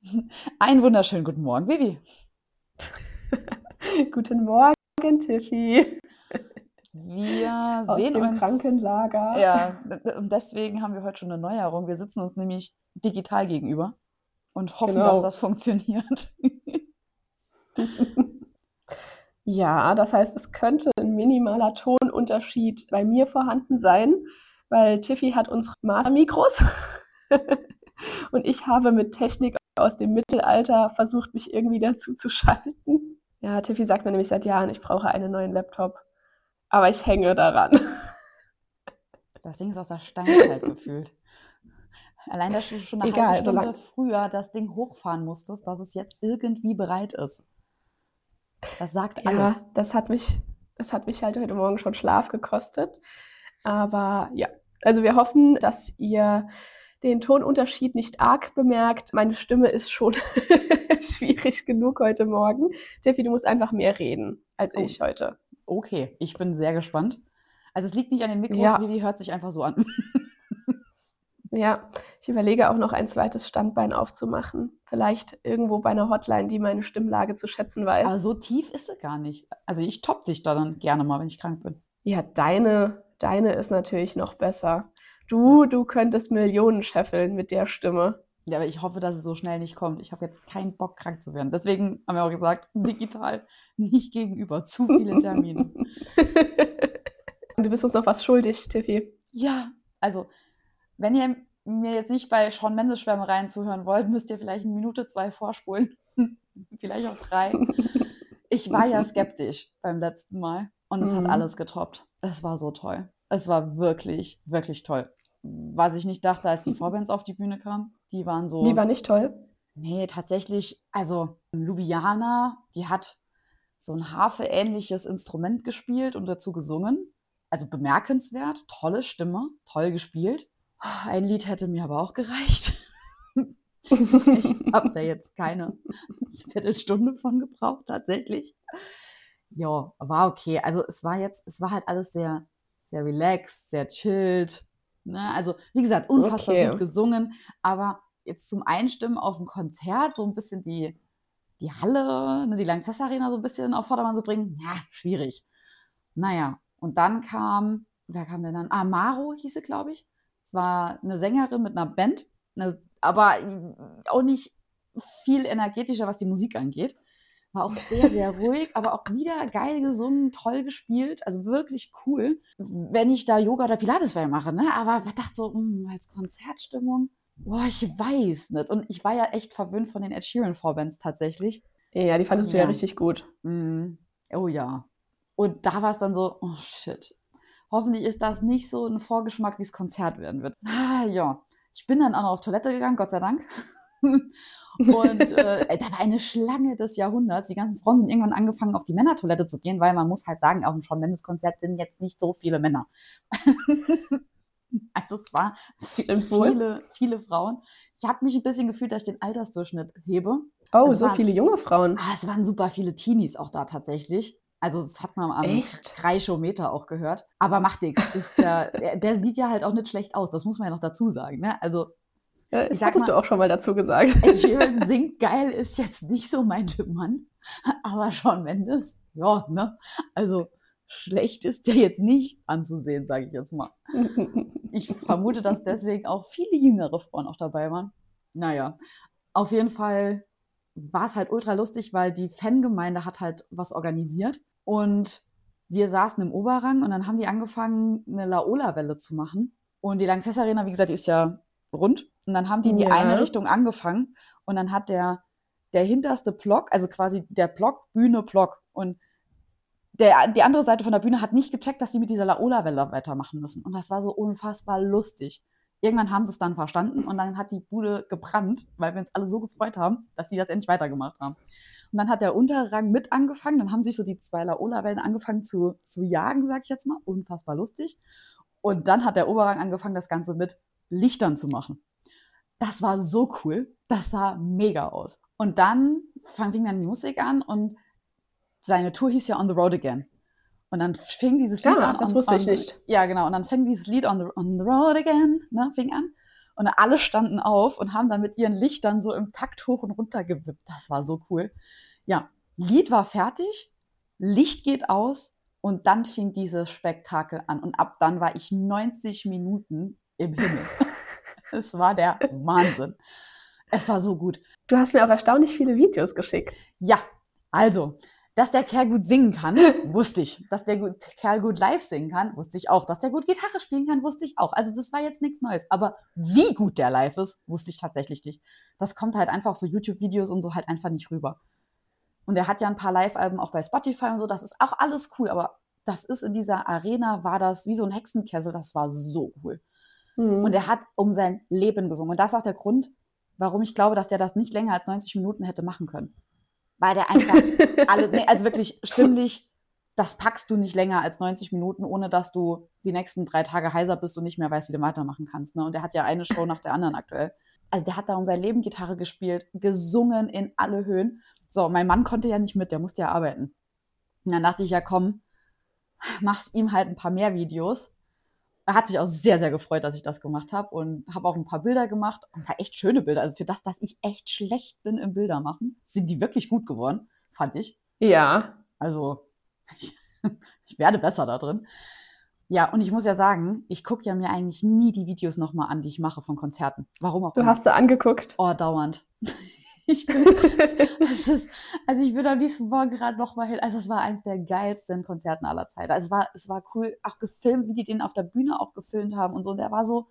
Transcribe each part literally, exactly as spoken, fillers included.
Einen wunderschönen guten Morgen, Vivi. Guten Morgen, Tiffy, Wir aus sehen dem uns, Krankenlager. ja, und deswegen haben wir heute schon eine Neuerung. Wir sitzen uns nämlich digital gegenüber und hoffen, dass das Genau. funktioniert. Ja, das heißt, es könnte ein minimaler Tonunterschied bei mir vorhanden sein, weil Tiffy hat unsere Master-Mikros und ich habe mit Technik aus dem Mittelalter versucht, mich irgendwie dazu zu schalten. Ja, Tiffy sagt mir nämlich seit Jahren, ich brauche einen neuen Laptop, aber ich hänge daran. Das Ding ist aus der Steinzeit gefühlt. Allein, dass du schon eine halbe Egal, Stunde solange. früher das Ding hochfahren musstest, dass es jetzt irgendwie bereit ist. Das sagt Ja, alles. das hat mich, das hat mich halt heute Morgen schon Schlaf gekostet. Aber ja, also wir hoffen, dass ihr den Tonunterschied nicht arg bemerkt. Meine Stimme ist schon schwierig genug heute Morgen. Tiffy, du musst einfach mehr reden als Oh, ich heute. okay, ich bin sehr gespannt. Also es liegt nicht an den Mikros, Ja, Vivi hört sich einfach so an. ja. Ich überlege auch noch ein zweites Standbein aufzumachen. Vielleicht irgendwo bei einer Hotline, die meine Stimmlage zu schätzen Aber weiß. so tief ist sie gar nicht. Also ich topp dich da dann gerne mal, wenn ich krank bin. Ja, deine, deine ist natürlich noch besser. Ja. Du, du könntest Millionen scheffeln mit der Stimme. Ja, aber ich hoffe, dass es so schnell nicht kommt. Ich habe jetzt keinen Bock, krank zu werden. Deswegen haben wir auch gesagt, digital nicht gegenüber. Zu viele Termine. Du bist uns noch was schuldig, Tiffy. Ja, also, wenn ihr mir jetzt nicht bei Shawn Mendes Schwärmereien zuhören wollt, müsst ihr vielleicht eine Minute, zwei vorspulen. Vielleicht auch drei. Ich war ja skeptisch beim letzten Mal und es hat Mhm. alles getoppt. Es war so toll. Es war wirklich, wirklich toll. Was ich nicht dachte, als die Vorbands auf die Bühne kamen, die waren Die so, war nicht toll. nee, tatsächlich, also Ljubljana, die hat so ein Harfe-ähnliches Instrument gespielt und dazu gesungen. Also bemerkenswert, tolle Stimme, toll gespielt. Ein Lied hätte mir aber auch gereicht. Ich habe da jetzt keine Viertelstunde von gebraucht, tatsächlich. Ja, war okay. Also es war jetzt, es war halt alles sehr, sehr relaxed, sehr chilled. Ne? Also, wie gesagt, unfassbar gut Okay. gesungen, aber jetzt zum Einstimmen auf ein Konzert, so ein bisschen die, die Halle, ne, die Lanxess Arena so ein bisschen auf Vordermann zu bringen, ja, schwierig. Naja, und dann kam, wer kam denn dann? Amaro hieß sie, glaube ich. Es war eine Sängerin mit einer Band, ne, aber auch nicht viel energetischer, was die Musik angeht. War auch sehr, sehr ruhig, aber auch wieder geil gesungen, toll gespielt, also wirklich cool. Wenn ich da Yoga oder Pilates bei mache, ne? Aber ich dachte so, mh, als Konzertstimmung, boah, ich weiß nicht. Und ich war ja echt verwöhnt von den Ed Sheeran Vorbands tatsächlich. Ja, die fandest du ja Ja. richtig gut. Mm, oh ja. Und da war es dann so, oh shit. Hoffentlich ist das nicht so ein Vorgeschmack, wie es Konzert werden wird. Ah, ja. Ich bin dann auch noch auf Toilette gegangen, Gott sei Dank. Und äh, da war eine Schlange des Jahrhunderts. Die ganzen Frauen sind irgendwann angefangen, auf die Männertoilette zu gehen, weil man muss halt sagen, auf dem Shawn Mendes Konzert sind jetzt nicht so viele Männer. Also es war Stimmt wohl. viele, viele Frauen. Ich habe mich ein bisschen gefühlt, dass ich den Altersdurchschnitt hebe. Oh, Es so waren, viele junge Frauen. ah, es waren super viele Teenies auch da tatsächlich. Also das hat man am Echt? Kreischometer auch gehört. Aber macht nichts. Ist ja, der, der sieht ja halt auch nicht schlecht aus. Das muss man ja noch dazu sagen. Ne? Also Ja, ich das sag hattest mal, du auch schon mal dazu gesagt. Ed Sheeran singt geil, ist jetzt nicht so mein Typ Mann. Aber Shawn Mendes, ja, ne? Also schlecht ist der jetzt nicht anzusehen, sage ich jetzt mal. Ich vermute, dass deswegen auch viele jüngere Frauen auch dabei waren. Naja, auf jeden Fall war es halt ultra lustig, weil die Fangemeinde hat halt was organisiert und wir saßen im Oberrang und dann haben die angefangen, eine Laola-Welle zu machen. Und die Lanxess Arena, wie gesagt, die ist ja rund. Und dann haben die in die eine Ja. Richtung angefangen und dann hat der, der hinterste Block, also quasi der Block, Bühne, Block. Und der, die andere Seite von der Bühne hat nicht gecheckt, dass sie mit dieser Laola-Welle weitermachen müssen. Und das war so unfassbar lustig. Irgendwann haben sie es dann verstanden und dann hat die Bude gebrannt, weil wir uns alle so gefreut haben, dass sie das endlich weitergemacht haben. Und dann hat der Unterrang mit angefangen, dann haben sich so die zwei Laola-Wellen angefangen zu, zu jagen, sag ich jetzt mal. Unfassbar lustig. Und dann hat der Oberrang angefangen, das Ganze mit Lichtern zu machen. Das war so cool. Das sah mega aus. Und dann fing dann die Musik an und seine Tour hieß ja On the Road Again. Und dann fing dieses Lied Ah, an, das on, wusste ich on, nicht. ja genau, und dann fing dieses Lied On the, on the Road Again, ne, fing an. Und alle standen auf und haben dann mit ihren Lichtern so im Takt hoch und runter gewippt. Das war so cool. Ja, Lied war fertig, Licht geht aus und dann fing dieses Spektakel an. Und ab dann war ich neunzig Minuten im Himmel. Es war der Wahnsinn. Es war so gut. Du hast mir auch erstaunlich viele Videos geschickt. Ja, also, dass der Kerl gut singen kann, wusste ich. Dass der gut, Kerl gut live singen kann, wusste ich auch. Dass der gut Gitarre spielen kann, wusste ich auch. Also das war jetzt nichts Neues. Aber wie gut der live ist, wusste ich tatsächlich nicht. Das kommt halt einfach so YouTube-Videos und so halt einfach nicht rüber. Und er hat ja ein paar Live-Alben auch bei Spotify und so. Das ist auch alles cool. Aber das ist in dieser Arena, war das wie so ein Hexenkessel. Das war so cool. Mhm. Und er hat um sein Leben gesungen. Und das ist auch der Grund, warum ich glaube, dass der das nicht länger als neunzig Minuten hätte machen können. Weil der einfach alle, nee, also wirklich stimmlich, das packst du nicht länger als neunzig Minuten, ohne dass du die nächsten drei Tage heiser bist und nicht mehr weißt, wie du weitermachen kannst. Ne? Und der hat ja eine Show nach der anderen aktuell. Also der hat da um sein Leben Gitarre gespielt, gesungen in alle Höhen. So, mein Mann konnte ja nicht mit, der musste ja arbeiten. Und dann dachte ich, ja komm, mach's ihm halt ein paar mehr Videos. Er hat sich auch sehr, sehr gefreut, dass ich das gemacht habe und habe auch ein paar Bilder gemacht. Ein paar echt schöne Bilder. Also für das, dass ich echt schlecht bin im Bildermachen, sind die wirklich gut geworden, fand ich. Ja. Also ich, ich werde besser da drin. Ja, und ich muss ja sagen, ich gucke ja mir eigentlich nie die Videos nochmal an, die ich mache von Konzerten. Warum auch Du immer. hast sie angeguckt? Oh, dauernd. Ich bin, das ist, also ich würde am liebsten morgen gerade noch mal hin. Also es war eins der geilsten Konzerten aller Zeiten. Also es war, es war cool, auch gefilmt, wie die den auf der Bühne auch gefilmt haben und so. Und der war so,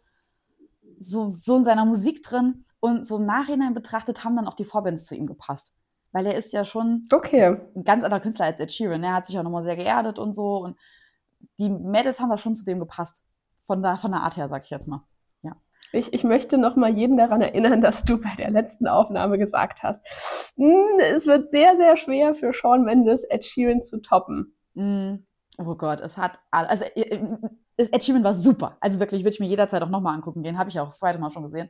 so, so in seiner Musik drin. Und so im Nachhinein betrachtet haben dann auch die Vorbands zu ihm gepasst. Weil er ist ja schon okay. ein ganz anderer Künstler als Ed Sheeran. Er hat sich auch nochmal sehr geerdet und so. Und die Mädels haben da schon zu dem gepasst. Von der, von der Art her, sag ich jetzt mal. Ja. Ich, ich möchte noch mal jeden daran erinnern, dass du bei der letzten Aufnahme gesagt hast, es wird sehr, sehr schwer für Shawn Mendes, Ed Sheeran zu toppen. Mm, oh Gott, es hat, also Ed Sheeran war super. Also wirklich, würde ich mir jederzeit auch nochmal angucken gehen. Habe ich auch das zweite Mal schon gesehen.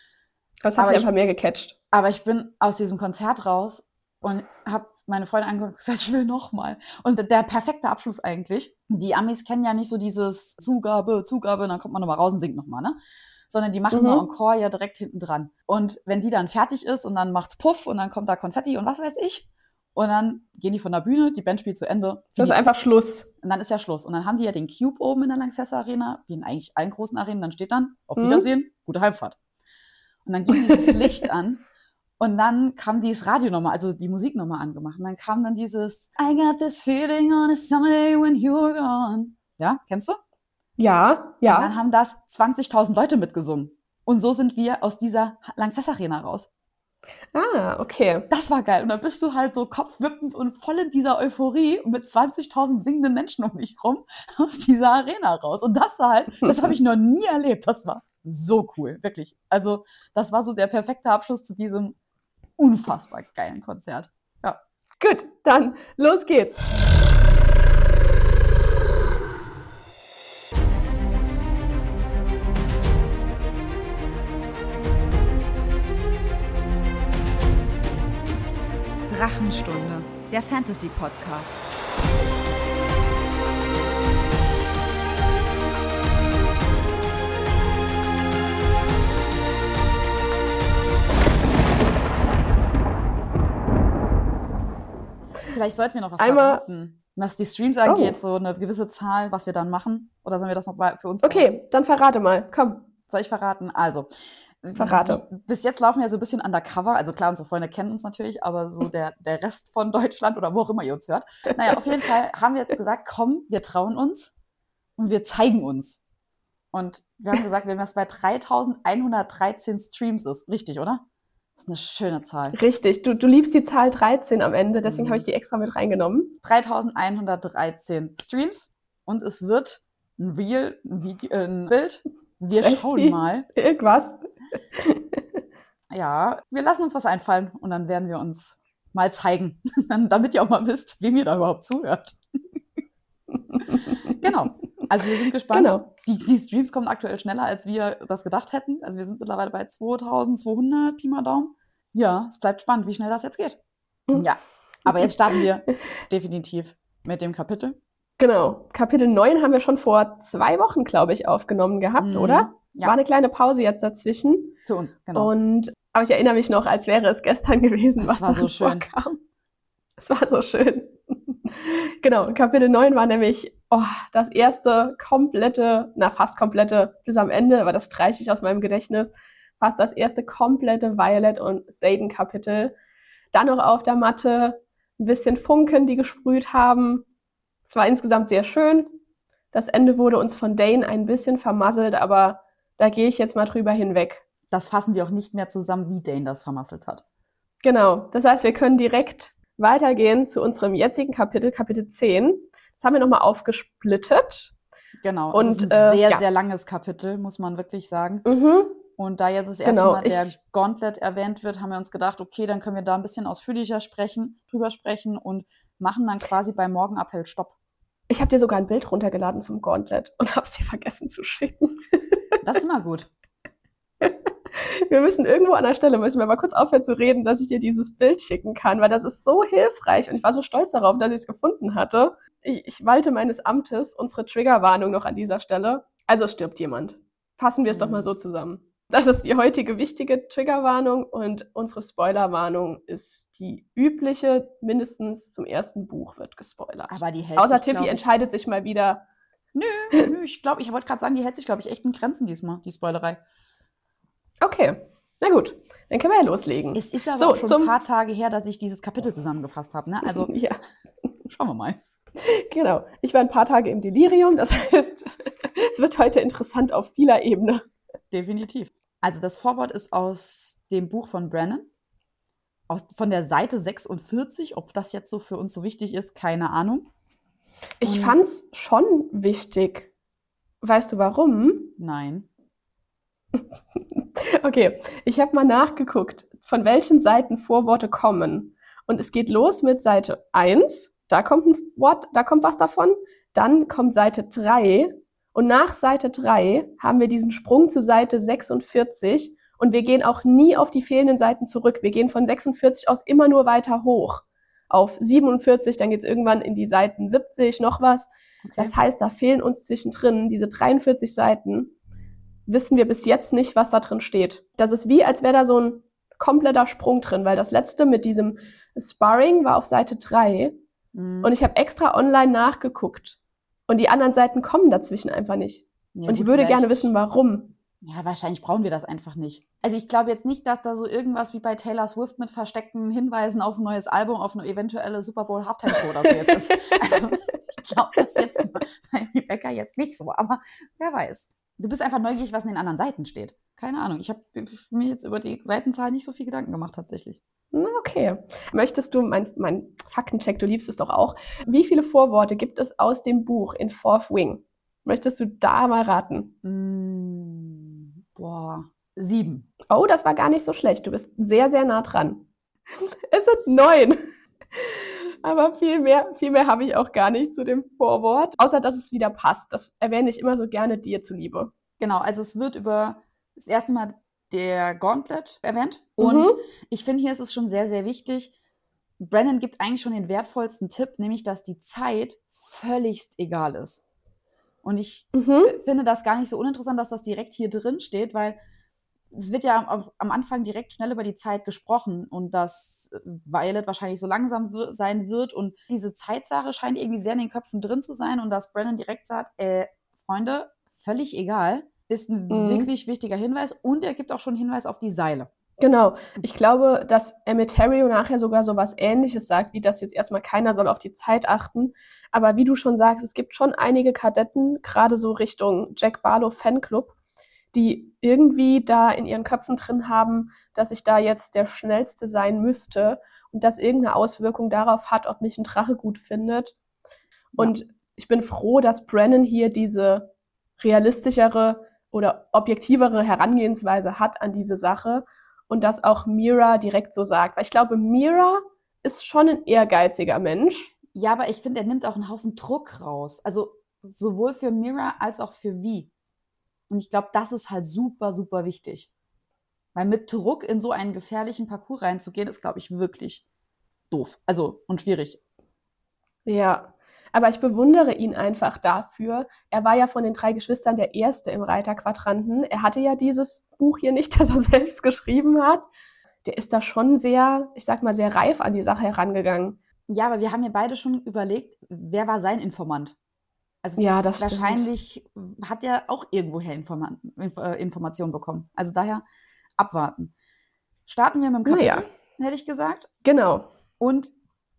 Das hat mich einfach mehr gecatcht. Aber ich bin aus diesem Konzert raus und habe meine Freundin angeguckt und gesagt, ich will nochmal. Und der perfekte Abschluss eigentlich, die Amis kennen ja nicht so dieses Zugabe, Zugabe, und dann kommt man nochmal raus und singt nochmal, ne? Sondern die machen mhm. eine Encore ja direkt hinten dran. Und wenn die dann fertig ist und dann macht's Puff und dann kommt da Konfetti und was weiß ich und dann gehen die von der Bühne, die Band spielt zu Ende. Das ist einfach Schluss. Und dann ist ja Schluss. Und dann haben die ja den Cube oben in der Lanxess Arena, wie in eigentlich allen großen Arenen, dann steht dann, auf Wiedersehen, mhm. gute Heimfahrt. Und dann ging dieses Licht an und dann kam dieses Radio nochmal, also die Musik nochmal angemacht. Und dann kam dann dieses I got this feeling on a summer day when you're gone. Ja, kennst du? Ja, ja. Und dann haben das zwanzigtausend Leute mitgesungen. Und so sind wir aus dieser Lanxess Arena raus. Ah, okay. Das war geil. Und dann bist du halt so kopfwippend und voll in dieser Euphorie mit zwanzigtausend singenden Menschen um dich rum aus dieser Arena raus. Und das war halt, das habe ich noch nie erlebt. Das war so cool, wirklich. Also das war so der perfekte Abschluss zu diesem unfassbar geilen Konzert. Ja. Gut, dann los geht's. Drachenstunde, der Fantasy-Podcast. Vielleicht sollten wir noch was Einmal, verraten, was die Streams angeht, oh. so eine gewisse Zahl, was wir dann machen. Oder sollen wir das noch für uns Okay, verraten? Dann verrate mal, komm. Soll ich verraten? Also, Verrate. Wie, bis jetzt laufen wir so ein bisschen undercover. Also klar, unsere Freunde kennen uns natürlich, aber so der, der Rest von Deutschland oder wo auch immer ihr uns hört. Naja, auf jeden Fall haben wir jetzt gesagt, komm, wir trauen uns und wir zeigen uns. Und wir haben gesagt, wenn das bei dreitausendeinhundertdreizehn Streams ist, richtig, oder? Das ist eine schöne Zahl. Richtig, du, du liebst die Zahl dreizehn am Ende, deswegen mhm. habe ich die extra mit reingenommen. dreitausendeinhundertdreizehn Streams und es wird ein Reel, ein, Video, äh, ein Bild. Wir schauen mal. Irgendwas. Ja, wir lassen uns was einfallen und dann werden wir uns mal zeigen, damit ihr auch mal wisst, wem ihr da überhaupt zuhört. Genau. Also wir sind gespannt. Genau. Die, die Streams kommen aktuell schneller, als wir das gedacht hätten. Also wir sind mittlerweile bei zweitausendzweihundert, Pi mal Daumen. Ja, es bleibt spannend, wie schnell das jetzt geht. Mhm. Ja, aber jetzt starten wir definitiv mit dem Kapitel. Genau. Kapitel neun haben wir schon vor zwei Wochen, glaube ich, aufgenommen gehabt, mhm. oder? Ja. War eine kleine Pause jetzt dazwischen. Für uns, genau. Und, aber ich erinnere mich noch, als wäre es gestern gewesen, Das was war da so schön. vorkam. Es war so schön. Genau, Kapitel neun war nämlich oh, das erste komplette, na fast komplette, bis am Ende, aber das streiche ich aus meinem Gedächtnis, fast das erste komplette Violet und Xaden Kapitel. Dann noch auf der Matte ein bisschen Funken, die gesprüht haben. Es war insgesamt sehr schön. Das Ende wurde uns von Dane ein bisschen vermasselt, aber da gehe ich jetzt mal drüber hinweg. Das fassen wir auch nicht mehr zusammen, wie Dane das vermasselt hat. Genau, das heißt, wir können direkt weitergehen zu unserem jetzigen Kapitel, Kapitel zehn. Das haben wir nochmal aufgesplittet. Genau, und, es ist ein äh, sehr, ja. sehr langes Kapitel, muss man wirklich sagen. Mhm. Und da jetzt das erste Genau, Mal der ich- Gauntlet erwähnt wird, haben wir uns gedacht, okay, dann können wir da ein bisschen ausführlicher sprechen, drüber sprechen und machen dann quasi beim Morgenappell Stopp. Ich habe dir sogar ein Bild runtergeladen zum Gauntlet und habe es dir vergessen zu schicken. Das ist immer gut. Wir müssen irgendwo an der Stelle, müssen wir mal kurz aufhören zu reden, dass ich dir dieses Bild schicken kann, weil das ist so hilfreich und ich war so stolz darauf, dass ich es gefunden hatte. Ich, ich walte meines Amtes, unsere Triggerwarnung noch an dieser Stelle. Also es stirbt jemand. Fassen wir es Mhm. doch mal so zusammen. Das ist die heutige wichtige Triggerwarnung und unsere Spoilerwarnung ist die übliche, mindestens zum ersten Buch wird gespoilert. Aber die hält Außer sich, Tiffy glaub ich, entscheidet sich mal wieder. Nö, nö, ich glaube, ich wollte gerade sagen, die hält sich, glaube ich, echt in Grenzen diesmal, die Spoilerei. Okay, na gut, dann können wir ja loslegen. Es ist aber So, auch schon zum- ein paar Tage her, dass ich dieses Kapitel zusammengefasst habe, ne? Also Ja, schauen wir mal. genau. Ich war ein paar Tage im Delirium, das heißt, es wird heute interessant auf vieler Ebene. Definitiv. Also das Vorwort ist aus dem Buch von Brennan, aus, von der Seite sechsundvierzig. Ob das jetzt so für uns so wichtig ist, keine Ahnung. Ich Und- fand's schon wichtig. Weißt du warum? Nein. Okay, ich habe mal nachgeguckt, von welchen Seiten Vorworte kommen. Und es geht los mit Seite eins, da kommt ein Wort, da kommt was davon. Dann kommt Seite drei und nach Seite drei haben wir diesen Sprung zu Seite sechsundvierzig und wir gehen auch nie auf die fehlenden Seiten zurück. Wir gehen von sechsundvierzig aus immer nur weiter hoch auf siebenundvierzig, dann geht es irgendwann in die Seiten siebzig, noch was. Okay. Das heißt, da fehlen uns zwischendrin diese dreiundvierzig Seiten. Wissen wir bis jetzt nicht, was da drin steht. Das ist wie, als wäre da so ein kompletter Sprung drin, weil das letzte mit diesem Sparring war auf Seite drei Mhm. und ich habe extra online nachgeguckt und die anderen Seiten kommen dazwischen einfach nicht. Ja, und ich gut, würde gerne vielleicht- wissen, warum. Ja, wahrscheinlich brauchen wir das einfach nicht. Also ich glaube jetzt nicht, dass da so irgendwas wie bei Taylor Swift mit versteckten Hinweisen auf ein neues Album, auf eine eventuelle Super Bowl Halftime Show oder so jetzt ist. Also ich glaube das jetzt bei Rebecca jetzt nicht so, aber wer weiß. Du bist einfach neugierig, was in den anderen Seiten steht. Keine Ahnung, ich habe mir jetzt über die Seitenzahl nicht so viel Gedanken gemacht tatsächlich. Na, okay. Möchtest du, mein, mein Faktencheck, du liebst es doch auch, wie viele Vorworte gibt es aus dem Buch in Fourth Wing? Möchtest du da mal raten? Mm, boah, sieben. Oh, das war gar nicht so schlecht. Du bist sehr, sehr nah dran. Es sind neun. Aber viel mehr, viel mehr habe ich auch gar nicht zu dem Vorwort, außer dass es wieder passt. Das erwähne ich immer so gerne dir zuliebe. Genau, also es wird über das erste Mal der Gauntlet erwähnt. Und Mhm. ich finde, hier ist es schon sehr, sehr wichtig. Brennan gibt eigentlich schon den wertvollsten Tipp, nämlich, dass die Zeit völligst egal ist. Und ich Mhm. f- finde das gar nicht so uninteressant, dass das direkt hier drin steht, weil es wird ja am, am Anfang direkt schnell über die Zeit gesprochen und dass Violet wahrscheinlich so langsam wir- sein wird. Und diese Zeitsache scheint irgendwie sehr in den Köpfen drin zu sein und dass Brennan direkt sagt, äh, Freunde, völlig egal, ist ein Mhm. wirklich wichtiger Hinweis und er gibt auch schon einen Hinweis auf die Seile. Genau. Ich glaube, dass Emeterio nachher sogar so was Ähnliches sagt, wie das jetzt erstmal keiner soll auf die Zeit achten. Aber wie du schon sagst, es gibt schon einige Kadetten, gerade so Richtung Jack Barlow Fanclub, die irgendwie da in ihren Köpfen drin haben, dass ich da jetzt der Schnellste sein müsste und das irgendeine Auswirkung darauf hat, ob mich ein Drache gut findet. Und ich bin froh, dass Brennan hier diese realistischere oder objektivere Herangehensweise hat an diese Sache und dass auch Mira direkt so sagt. Weil ich glaube, Mira ist schon ein ehrgeiziger Mensch. Ja, aber ich finde, er nimmt auch einen Haufen Druck raus. Also sowohl für Mira als auch für Vi. Und ich glaube, das ist halt super, super wichtig. Weil mit Druck in so einen gefährlichen Parcours reinzugehen, ist, glaube ich, wirklich doof. Also und schwierig. Ja, Aber ich bewundere ihn einfach dafür. Er war ja von den drei Geschwistern der Erste im Reiterquadranten. Er hatte ja dieses Buch hier nicht, das er selbst geschrieben hat. Der ist da schon sehr, ich sag mal, sehr reif an die Sache herangegangen. Ja, aber wir haben ja beide schon überlegt, wer war sein Informant? Also Ja, das wahrscheinlich hat er auch irgendwoher Informa- Inf- äh, Informationen bekommen. Also daher abwarten. Starten wir mit dem Kapitel, Naja. hätte ich gesagt. Genau. Und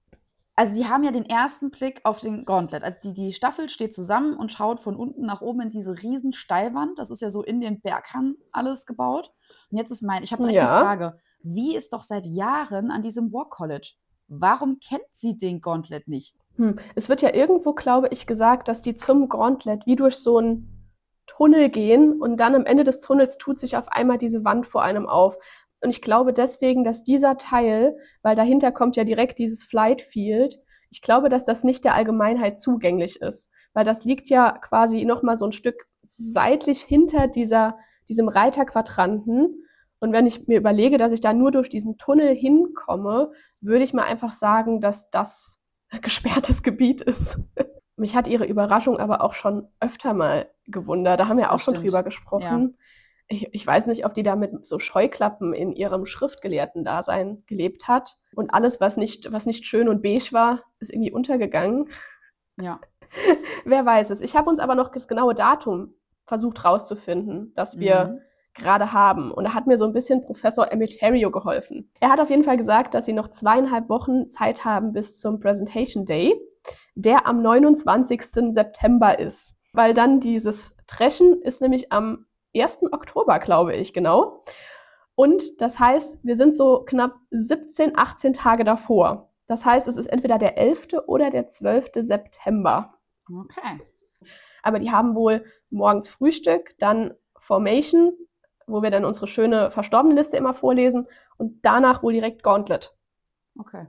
also sie haben ja den ersten Blick auf den Gauntlet. Also die, die Staffel steht zusammen und schaut von unten nach oben in diese riesen Steilwand. Das ist ja so in den Berghang alles gebaut. Und jetzt ist mein, ich habe direkt Ja. eine Frage. Wie ist doch seit Jahren an diesem War College? Warum kennt sie den Gauntlet nicht? Hm. Es wird ja irgendwo, glaube ich, gesagt, dass die zum Gauntlet wie durch so einen Tunnel gehen und dann am Ende des Tunnels tut sich auf einmal diese Wand vor einem auf. Und ich glaube deswegen, dass dieser Teil, weil dahinter kommt ja direkt dieses Flight Field, ich glaube, dass das nicht der Allgemeinheit zugänglich ist. Weil das liegt ja quasi nochmal so ein Stück seitlich hinter dieser, diesem Reiterquadranten. Und wenn ich mir überlege, dass ich da nur durch diesen Tunnel hinkomme, würde ich mal einfach sagen, dass das gesperrtes Gebiet ist. Mich hat ihre Überraschung aber auch schon öfter mal gewundert. Da haben wir Das auch schon stimmt. drüber gesprochen. Ich, ich weiß nicht, ob die da mit so Scheuklappen in ihrem Schriftgelehrten-Dasein gelebt hat. Und alles, was nicht, was nicht schön und beige war, ist irgendwie untergegangen. Ja. Wer weiß es. Ich habe uns aber noch das genaue Datum versucht rauszufinden, das wir Mhm. gerade haben. Und da hat mir so ein bisschen Professor Emeterio geholfen. Er hat auf jeden Fall gesagt, dass sie noch zweieinhalb Wochen Zeit haben bis zum Presentation Day, der am neunundzwanzigsten September ist. Weil dann dieses Dreschen ist nämlich am ersten Oktober, glaube ich, genau. Und das heißt, wir sind so knapp siebzehn, achtzehn Tage davor. Das heißt, es ist entweder der elfte oder der zwölfte September. Okay. Aber die haben wohl morgens Frühstück, dann Formation, wo wir dann unsere schöne Verstorbenenliste immer vorlesen und danach wohl direkt Gauntlet. Okay.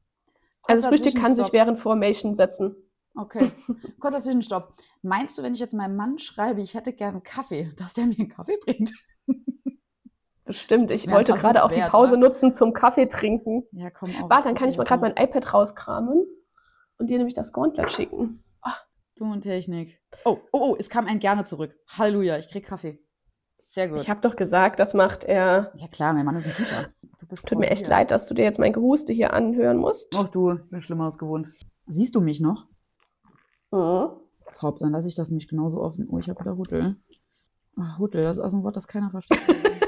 Also das Kurzer Frühstück kann sich Zwischenstopp. während Formation setzen. Okay. Kurzer Zwischenstopp. Meinst du, wenn ich jetzt meinem Mann schreibe, ich hätte gerne einen Kaffee, dass der mir einen Kaffee bringt? Bestimmt. Das Ich wär ein wollte Versuch gerade auch die wert, Pause oder? nutzen zum Kaffee trinken. Ja, komm auf. Warte, dann kann ich mal probier gerade das mein iPad rauskramen und dir nämlich das Gauntlet schicken. Du und Technik. Oh, oh, oh, es kam ein gerne zurück. Halleluja, ich krieg Kaffee. Sehr gut. Ich habe doch gesagt, das macht er. Ja klar, mein Mann ist ein Guter. Du bist Tut mir echt pausiert. leid, dass du dir jetzt mein Gehuste hier anhören musst. Ach du, ich bin schlimmer als gewohnt. Siehst du mich noch? Mhm. Top, dann lasse ich das nämlich genauso offen. Oh, ich habe wieder Huddel. Ach, Huddel, das ist also ein Wort, das keiner versteht.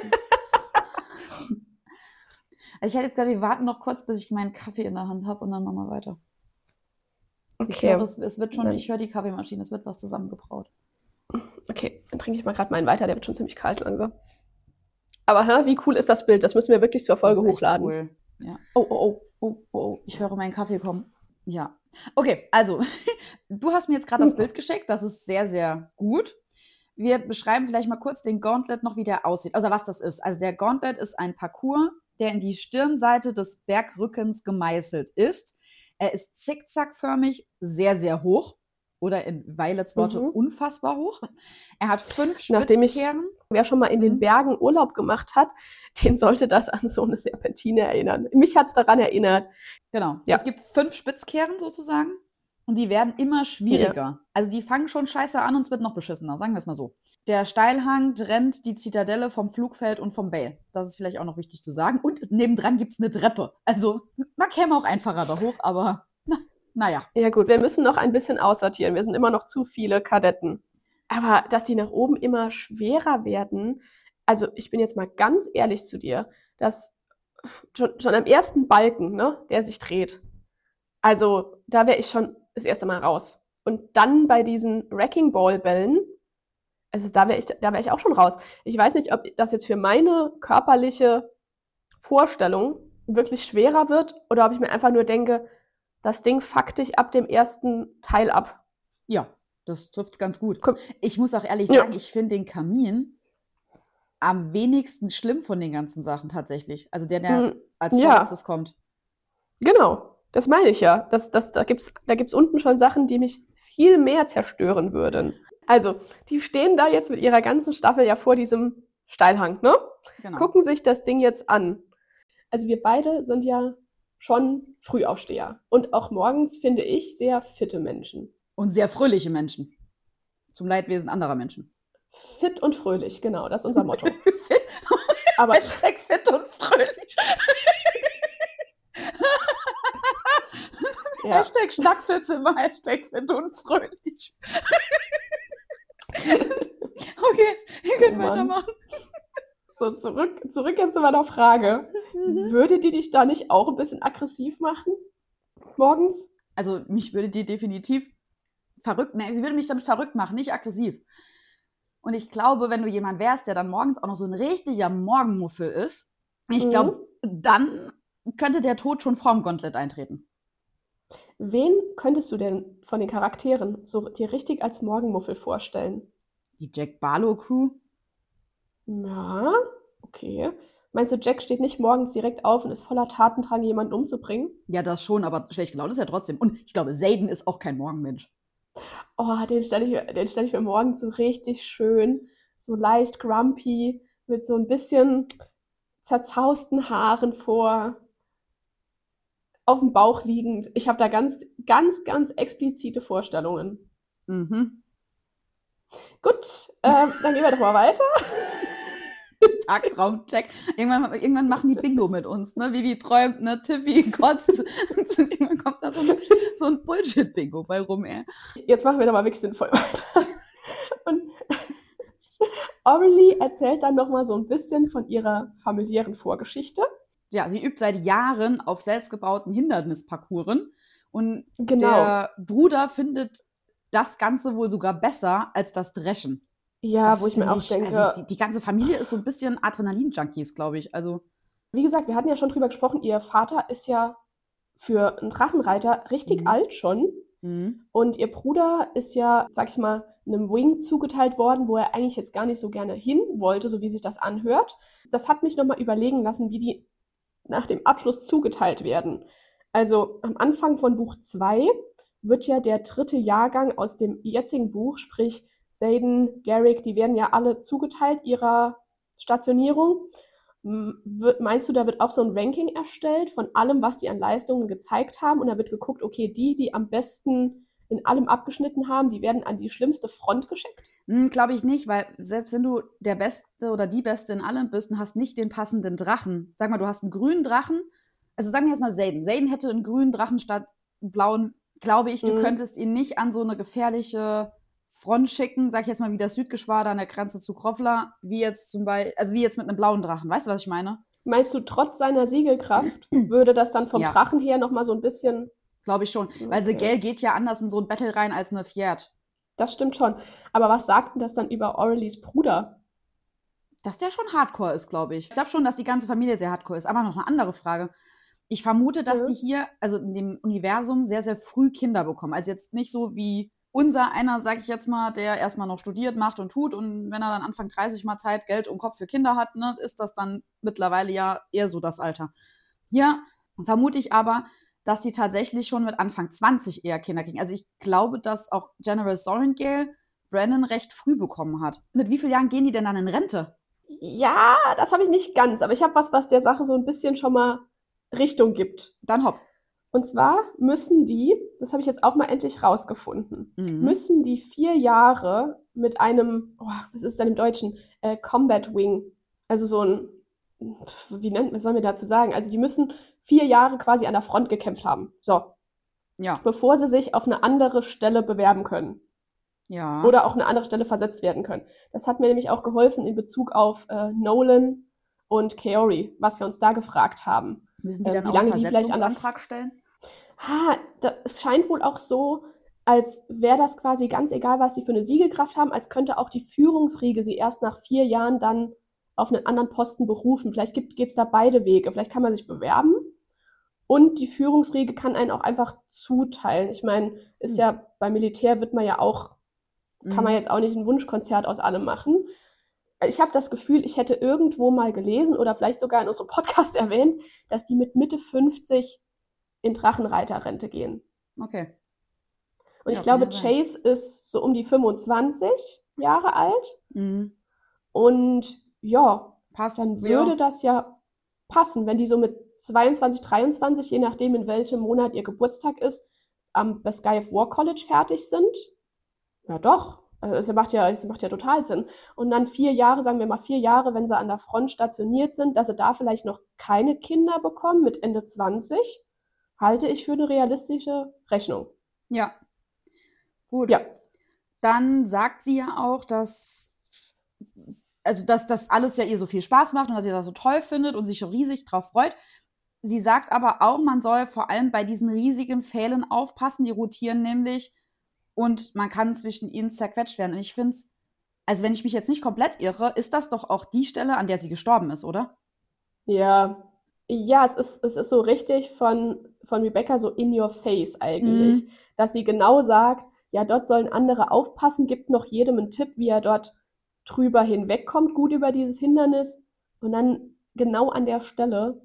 Also ich hätte jetzt gesagt, wir warten noch kurz, bis ich meinen Kaffee in der Hand habe und dann machen wir weiter. Ich Okay. höre, es, es wird schon, Dann- ich höre die Kaffeemaschine, es wird was zusammengebraut. Okay, dann trinke ich mal gerade meinen weiter, der wird schon ziemlich kalt langsam. Aber hä, wie cool ist das Bild? Das müssen wir wirklich zur Folge Das ist echt hochladen. Cool. Ja. Oh, oh, oh, oh, oh, oh, ich höre meinen Kaffee kommen. Ja. Okay, also, du hast mir jetzt gerade das Bild geschickt, das ist sehr, sehr gut. Wir beschreiben vielleicht mal kurz den Gauntlet noch, wie der aussieht, also was das ist. Also der Gauntlet ist ein Parcours, der in die Stirnseite des Bergrückens gemeißelt ist. Er ist zickzackförmig, sehr, sehr hoch. Oder in Weilets Worte Mhm. unfassbar hoch. Er hat fünf Nachdem ich- Spitzkehren. Wer schon mal in den Mhm. Bergen Urlaub gemacht hat, den sollte das an so eine Serpentine erinnern. Mich hat es daran erinnert. Genau. Ja. Es gibt fünf Spitzkehren sozusagen und die werden immer schwieriger. Also die fangen schon scheiße an und es wird noch beschissener, sagen wir es mal so. Der Steilhang trennt die Zitadelle vom Flugfeld und vom Vale. Das ist vielleicht auch noch wichtig zu sagen. Und nebendran gibt es eine Treppe. Also man käme auch einfacher da hoch, aber na, naja. Ja gut, wir müssen noch ein bisschen aussortieren. Wir sind immer noch zu viele Kadetten. Aber dass die nach oben immer schwerer werden, also ich bin jetzt mal ganz ehrlich zu dir, dass schon, schon am ersten Balken, ne, der sich dreht, also da wäre ich schon das erste Mal raus. Und dann bei diesen Wrecking Ball Bällen, also da wäre ich, da wäre ich auch schon raus. Ich weiß nicht, ob das jetzt für meine körperliche Vorstellung wirklich schwerer wird oder ob ich mir einfach nur denke, das Ding fuckt dich ab dem ersten Teil ab. Ja, das trifft es ganz gut. Komm. Ich muss auch ehrlich Ja. sagen, ich finde den Kamin am wenigsten schlimm von den ganzen Sachen tatsächlich. Also der, der Hm, als ja. vorletztes kommt. Genau, das meine ich ja. Das, das, da gibt es da gibt's unten schon Sachen, die mich viel mehr zerstören würden. Also, die stehen da jetzt mit ihrer ganzen Staffel ja vor diesem Steilhang, ne? Genau. Gucken sich das Ding jetzt an. Also wir beide sind ja schon Frühaufsteher. Und auch morgens finde ich sehr fitte Menschen. Und sehr fröhliche Menschen. Zum Leidwesen anderer Menschen. Fit und fröhlich, genau, das ist unser Motto. Fit? Aber Hashtag fit und fröhlich. ja. Hashtag Schnackselzimmer, Hashtag fit und fröhlich. Okay, ihr könnt Oh Mann. weitermachen. So, zurück, zurück jetzt zu meiner Frage. Mhm. Würde die dich da nicht auch ein bisschen aggressiv machen? Morgens? Also mich würde die definitiv verrückt, ne, sie würde mich damit verrückt machen, nicht aggressiv. Und ich glaube, wenn du jemand wärst, der dann morgens auch noch so ein richtiger Morgenmuffel ist, ich Mhm. glaube, dann könnte der Tod schon vorm Gauntlet eintreten. Wen könntest du denn von den Charakteren so dir richtig als Morgenmuffel vorstellen? Die Jack Barlow Crew? Ja, okay. Meinst du, Jack steht nicht morgens direkt auf und ist voller Tatendrang, jemanden umzubringen? Ja, das schon, aber schlecht gelaunt ist er trotzdem. Und ich glaube, Xaden ist auch kein Morgenmensch. Oh, den stelle ich, mir- den stell ich mir morgens so richtig schön, so leicht grumpy, mit so ein bisschen zerzausten Haaren vor, auf dem Bauch liegend. Ich habe da ganz, ganz, ganz explizite Vorstellungen. Mhm. Gut, ähm, dann gehen wir doch mal weiter. Tagtraumcheck. Irgendwann, irgendwann machen die Bingo mit uns, ne? Vivi träumt, ne? Tiffy kotzt. Irgendwann kommt da so ein, so ein Bullshit-Bingo bei rum, ey. Jetzt machen wir doch mal wirklich sinnvoll weiter. Und Aurelie erzählt dann noch mal so ein bisschen von ihrer familiären Vorgeschichte. Ja, sie übt seit Jahren auf selbstgebauten Hindernisparcours und Genau. der Bruder findet das Ganze wohl sogar besser als das Dreschen. Ja, Das wo ich mir finde auch denke, also die, die ganze Familie ist so ein bisschen Adrenalin-Junkies, glaube ich. Also, wie gesagt, wir hatten ja schon drüber gesprochen, ihr Vater ist ja für einen Drachenreiter richtig Mhm. alt schon. mhm. Und ihr Bruder ist ja, sag ich mal, einem Wing zugeteilt worden, wo er eigentlich jetzt gar nicht so gerne hin wollte, so wie sich das anhört. Das hat mich nochmal überlegen lassen, wie die nach dem Abschluss zugeteilt werden. Also am Anfang von Buch zwei wird ja der dritte Jahrgang aus dem jetzigen Buch, sprich Xaden, Garrick, die werden ja alle zugeteilt ihrer Stationierung. M- wird- Meinst du, da wird auch so ein Ranking erstellt von allem, was die an Leistungen gezeigt haben? Und da wird geguckt, okay, die, die am besten in allem abgeschnitten haben, die werden an die schlimmste Front geschickt? Hm, glaube ich nicht, weil selbst wenn du der Beste oder die Beste in allem bist und hast nicht den passenden Drachen, sag mal, du hast einen grünen Drachen, also sagen wir jetzt mal Xaden. Xaden hätte einen grünen Drachen statt einen blauen, glaube ich, du Mhm. könntest ihn nicht an so eine gefährliche Front schicken, sag ich jetzt mal wie das Südgeschwader an der Grenze zu Krofla, wie jetzt zum Beispiel, also wie jetzt mit einem blauen Drachen. Weißt du, was ich meine? Meinst du, trotz seiner Siegelkraft würde das dann vom Ja. Drachen her nochmal so ein bisschen. Glaube ich schon. Weil Okay. Segel geht ja anders in so ein Battle rein als eine Fjord. Das stimmt schon. Aber was sagt denn das dann über Aurelies Bruder? Dass der schon hardcore ist, glaube ich. Ich glaube schon, dass die ganze Familie sehr hardcore ist. Aber noch eine andere Frage. Ich vermute, dass Ja. die hier, also in dem Universum, sehr, sehr früh Kinder bekommen. Also jetzt nicht so wie unser einer, sag ich jetzt mal, der erstmal noch studiert, macht und tut und wenn er dann Anfang dreißig mal Zeit, Geld und Kopf für Kinder hat, ne, ist das dann mittlerweile ja eher so das Alter. Hier vermute ich aber, dass die tatsächlich schon mit Anfang zwanzig eher Kinder kriegen. Also ich glaube, dass auch General Sorrentgale Brandon recht früh bekommen hat. Mit wie vielen Jahren gehen die denn dann in Rente? Ja, das habe ich nicht ganz, aber ich habe was, was der Sache so ein bisschen schon mal Richtung gibt. Dann hopp. Und zwar müssen die, das habe ich jetzt auch mal endlich rausgefunden, Mhm. müssen die vier Jahre mit einem, oh, was ist denn im Deutschen, äh, Combat Wing, also so ein, wie nennt, was sollen wir dazu sagen? Also die müssen vier Jahre quasi an der Front gekämpft haben, so, Ja. bevor sie sich auf eine andere Stelle bewerben können Ja. oder auch eine andere Stelle versetzt werden können. Das hat mir nämlich auch geholfen in Bezug auf äh, Nolan und Kaori, was wir uns da gefragt haben. Müssen die ähm, dann wie auch lange einen die vielleicht an der- Versetzungsantrag stellen? Ha, da, es scheint wohl auch so, als wäre das quasi ganz egal, was sie für eine Siegelkraft haben, als könnte auch die Führungsriege sie erst nach vier Jahren dann auf einen anderen Posten berufen. Vielleicht geht es da beide Wege. Vielleicht kann man sich bewerben und die Führungsriege kann einen auch einfach zuteilen. Ich meine, ist Hm. ja beim Militär wird man ja auch, kann man Mhm. jetzt auch nicht ein Wunschkonzert aus allem machen. Ich habe das Gefühl, ich hätte irgendwo mal gelesen oder vielleicht sogar in unserem Podcast erwähnt, dass die mit Mitte fünfzig in Drachenreiterrente gehen. Okay. Und Ja, ich glaube, kann ja sein. Chase ist so um die fünfundzwanzig Jahre alt. Mhm. Und ja, Passt. dann Ja. würde das ja passen, wenn die so mit zweiundzwanzig, dreiundzwanzig, je nachdem, in welchem Monat ihr Geburtstag ist, am Sky of War College fertig sind. Ja doch, also es macht ja, es macht ja total Sinn. Und dann vier Jahre, sagen wir mal vier Jahre, wenn sie an der Front stationiert sind, dass sie da vielleicht noch keine Kinder bekommen mit Ende zwanzig, halte ich für eine realistische Rechnung. Ja. Gut. Ja. Dann sagt sie ja auch, dass, also dass das alles ja ihr so viel Spaß macht und dass sie das so toll findet und sich schon riesig drauf freut. Sie sagt aber auch, man soll vor allem bei diesen riesigen Pfählen aufpassen, die rotieren nämlich und man kann zwischen ihnen zerquetscht werden. Und ich finde es, also wenn ich mich jetzt nicht komplett irre, ist das doch auch die Stelle, an der sie gestorben ist, oder? Ja, ja, es ist, es ist so richtig von, von Rebecca so in your face eigentlich, Mhm. dass sie genau sagt, ja, dort sollen andere aufpassen, gibt noch jedem einen Tipp, wie er dort drüber hinwegkommt, gut über dieses Hindernis. Und dann genau an der Stelle,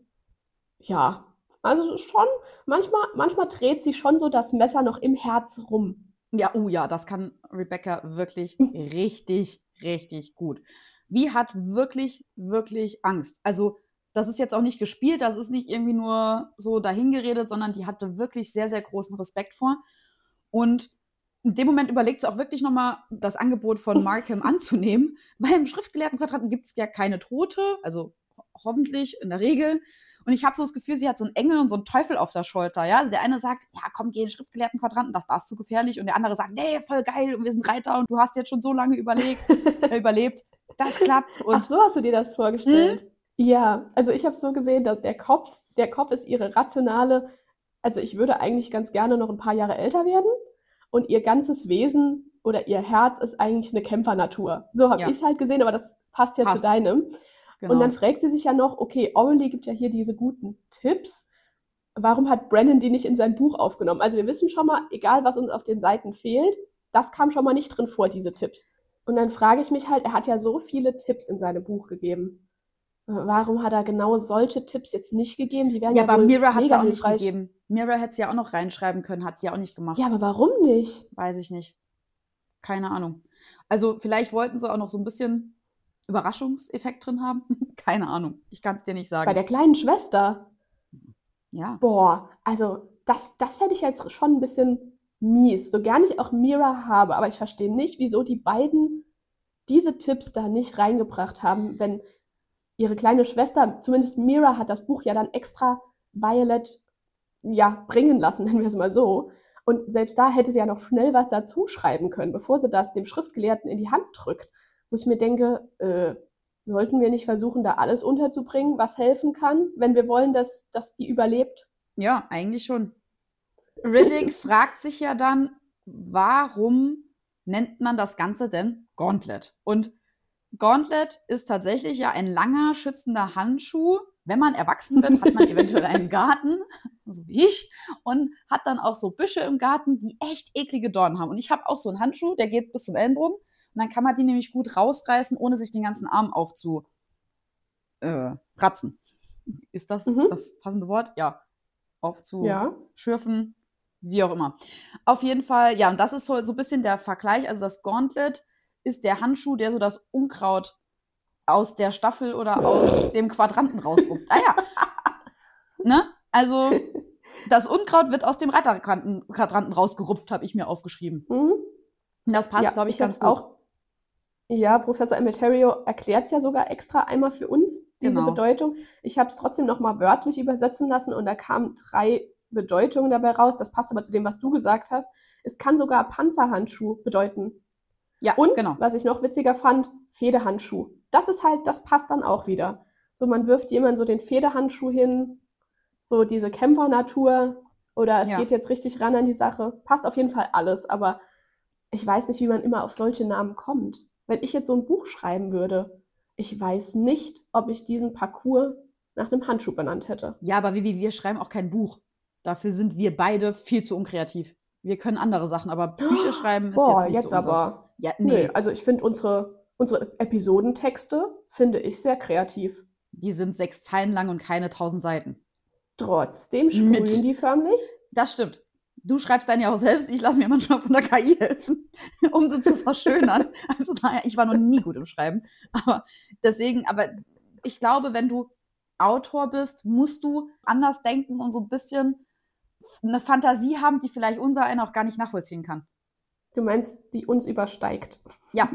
ja, also schon, manchmal, manchmal dreht sie schon so das Messer noch im Herz rum. Ja, oh ja, das kann Rebecca wirklich richtig, richtig gut. Wie hat wirklich, wirklich Angst. Also das ist jetzt auch nicht gespielt, das ist nicht irgendwie nur so dahingeredet, sondern die hatte wirklich sehr, sehr großen Respekt vor. Und in dem Moment überlegt sie auch wirklich nochmal, das Angebot von Markham anzunehmen, weil im Schriftgelehrtenquadranten gibt es ja keine Tote, also ho- hoffentlich in der Regel. Und ich habe so das Gefühl, sie hat so einen Engel und so einen Teufel auf der Schulter. Ja? Also der eine sagt, ja komm, geh in den Schriftgelehrtenquadranten, das, das ist zu gefährlich. Und der andere sagt, nee, voll geil und wir sind Reiter und du hast jetzt schon so lange überlegt, äh, überlebt. Das klappt. Und Ach, so hast du dir das vorgestellt? Ja, also ich habe es so gesehen, dass der Kopf, der Kopf ist ihre rationale, also ich würde eigentlich ganz gerne noch ein paar Jahre älter werden und ihr ganzes Wesen oder ihr Herz ist eigentlich eine Kämpfernatur. So habe Ja. ich es halt gesehen, aber das passt ja Passt. zu deinem. genau. Und dann fragt sie sich ja noch, okay, Orly gibt ja hier diese guten Tipps. Warum hat Brandon die nicht in sein Buch aufgenommen? Also wir wissen schon mal, egal was uns auf den Seiten fehlt, das kam schon mal nicht drin vor, diese Tipps. Und dann frage ich mich halt, er hat ja so viele Tipps in seinem Buch gegeben. Warum hat er genau solche Tipps jetzt nicht gegeben? Die wären ja, ja, aber wohl Mira hat es mega ja auch nicht hilfreich. gegeben. Mira hätte es ja auch noch reinschreiben können, hat sie ja auch nicht gemacht. Ja, aber warum nicht? Weiß ich nicht. Keine Ahnung. Also vielleicht wollten sie auch noch so ein bisschen Überraschungseffekt drin haben. Keine Ahnung. Ich kann es dir nicht sagen. Bei der kleinen Schwester. ja. Boah, also das, das fände ich jetzt schon ein bisschen mies. So gern ich auch Mira habe, aber ich verstehe nicht, wieso die beiden diese Tipps da nicht reingebracht haben, wenn ihre kleine Schwester, zumindest Mira, hat das Buch ja dann extra Violet ja, bringen lassen, nennen wir es mal so. Und selbst da hätte sie ja noch schnell was dazu schreiben können, bevor sie das dem Schriftgelehrten in die Hand drückt. Wo ich mir denke, äh, sollten wir nicht versuchen, da alles unterzubringen, was helfen kann, wenn wir wollen, dass, dass die überlebt? Ja, eigentlich schon. Riddick fragt sich ja dann, warum nennt man das Ganze denn Gauntlet? Und Gauntlet ist tatsächlich ja ein langer, schützender Handschuh. Wenn man erwachsen wird, hat man eventuell einen Garten, so wie ich, und hat dann auch so Büsche im Garten, die echt eklige Dornen haben. Und ich habe auch so einen Handschuh, der geht bis zum Ellenbogen. Und dann kann man die nämlich gut rausreißen, ohne sich den ganzen Arm aufzu äh, kratzen. Ist das Mhm. das passende Wort? Ja. Aufzu Ja. schürfen, wie auch immer. Auf jeden Fall, ja, und das ist so, so ein bisschen der Vergleich. Also das Gauntlet ist der Handschuh, der so das Unkraut aus der Staffel oder aus dem Quadranten rausrupft. Ah ja. Ne? Also das Unkraut wird aus dem Reiterquadranten Quadranten rausgerupft, habe ich mir aufgeschrieben. Mhm. Und das passt, Ja, glaube ich, ich ganz hab's gut. auch. Ja, Professor Emeterio erklärt es ja sogar extra einmal für uns, diese Genau. Bedeutung. Ich habe es trotzdem nochmal wörtlich übersetzen lassen und da kamen drei Bedeutungen dabei raus. Das passt aber zu dem, was du gesagt hast. Es kann sogar Panzerhandschuh bedeuten. Ja, Und, genau. was ich noch witziger fand, Federhandschuh. Das ist halt, das passt dann auch wieder. So, man wirft jemand so den Federhandschuh hin, so diese Kämpfernatur oder es Ja. geht jetzt richtig ran an die Sache. Passt auf jeden Fall alles, aber ich weiß nicht, wie man immer auf solche Namen kommt. Wenn ich jetzt so ein Buch schreiben würde, ich weiß nicht, ob ich diesen Parcours nach einem Handschuh benannt hätte. Ja, aber Vivi, wir schreiben auch kein Buch. Dafür sind wir beide viel zu unkreativ. Wir können andere Sachen, aber Bücher schreiben ist Boah, jetzt nicht jetzt so unseres. aber. Ja, Nee, nee, also ich finde unsere, unsere Episodentexte, finde ich sehr kreativ. die sind sechs Zeilen lang und keine tausend Seiten. Trotzdem sprühen Mit. die förmlich. Das stimmt. Du schreibst dann ja auch selbst. Ich lasse mir manchmal von der K I helfen, um sie zu verschönern. Also daher, ich war noch nie gut im Schreiben. Aber deswegen, aber ich glaube, wenn du Autor bist, musst du anders denken und so ein bisschen eine Fantasie haben, die vielleicht unser einer auch gar nicht nachvollziehen kann. Du meinst, die uns übersteigt. Ja.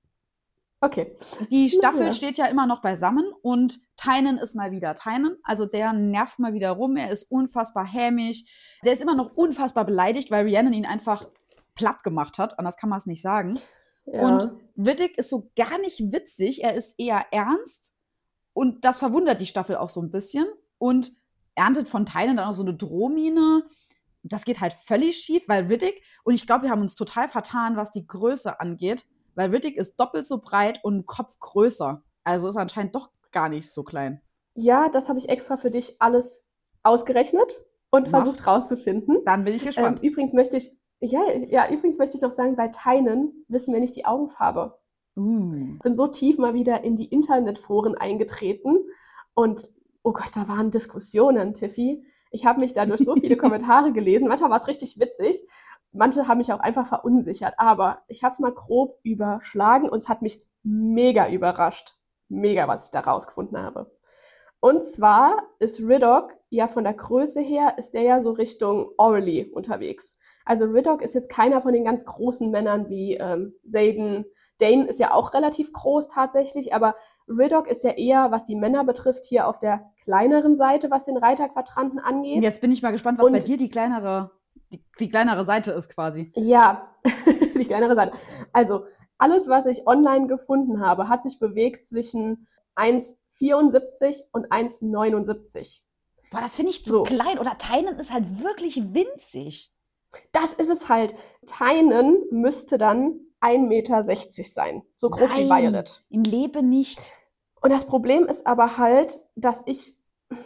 Okay. Die Staffel Ja. steht ja immer noch beisammen und Tynan ist mal wieder Tynan. Also der nervt mal wieder rum, er ist unfassbar hämisch. Der ist immer noch unfassbar beleidigt, weil Rhiannon ihn einfach platt gemacht hat. Anders kann man es nicht sagen. Ja. Und Riddick ist so gar nicht witzig, er ist eher ernst. Und das verwundert die Staffel auch so ein bisschen. Und erntet von Tynan dann auch so eine Drohmine. Das geht halt völlig schief, weil Riddick, und ich glaube, wir haben uns total vertan, was die Größe angeht, weil Riddick ist doppelt so breit und ein Kopf größer. Also ist anscheinend doch gar nicht so klein. Ja, das habe ich extra für dich alles ausgerechnet und Mach. versucht rauszufinden. Dann bin ich gespannt. Ähm, übrigens möchte ich, ja, ja, übrigens möchte ich noch sagen, bei Tynan wissen wir nicht die Augenfarbe. Uh. Ich bin so tief mal wieder in die Internetforen eingetreten und, oh Gott, da waren Diskussionen, Tiffy. Ich habe mich da durch so viele Kommentare gelesen. Manchmal war es richtig witzig. Manche haben mich auch einfach verunsichert. Aber ich habe es mal grob überschlagen und es hat mich mega überrascht. Mega, was ich da rausgefunden habe. Und zwar ist Riddock ja von der Größe her, ist der ja so Richtung Orly unterwegs. Also Riddock ist jetzt keiner von den ganz großen Männern wie ähm, Xaden. Dane ist ja auch relativ groß tatsächlich, aber Riddock ist ja eher, was die Männer betrifft, hier auf der kleineren Seite, was den Reiterquadranten angeht. Jetzt bin ich mal gespannt, was Und- bei dir die kleinere, die, die kleinere Seite ist quasi. Ja, die kleinere Seite. Also alles, was ich online gefunden habe, hat sich bewegt zwischen eins Komma vierundsiebzig und eins Komma neunundsiebzig. Boah, das finde ich zu So. klein. Oder Tynan ist halt wirklich winzig. Das ist es halt. Tynan müsste dann ein Meter sechzig sein. So groß wie Nein, Violet. im Leben nicht. Und das Problem ist aber halt, dass ich,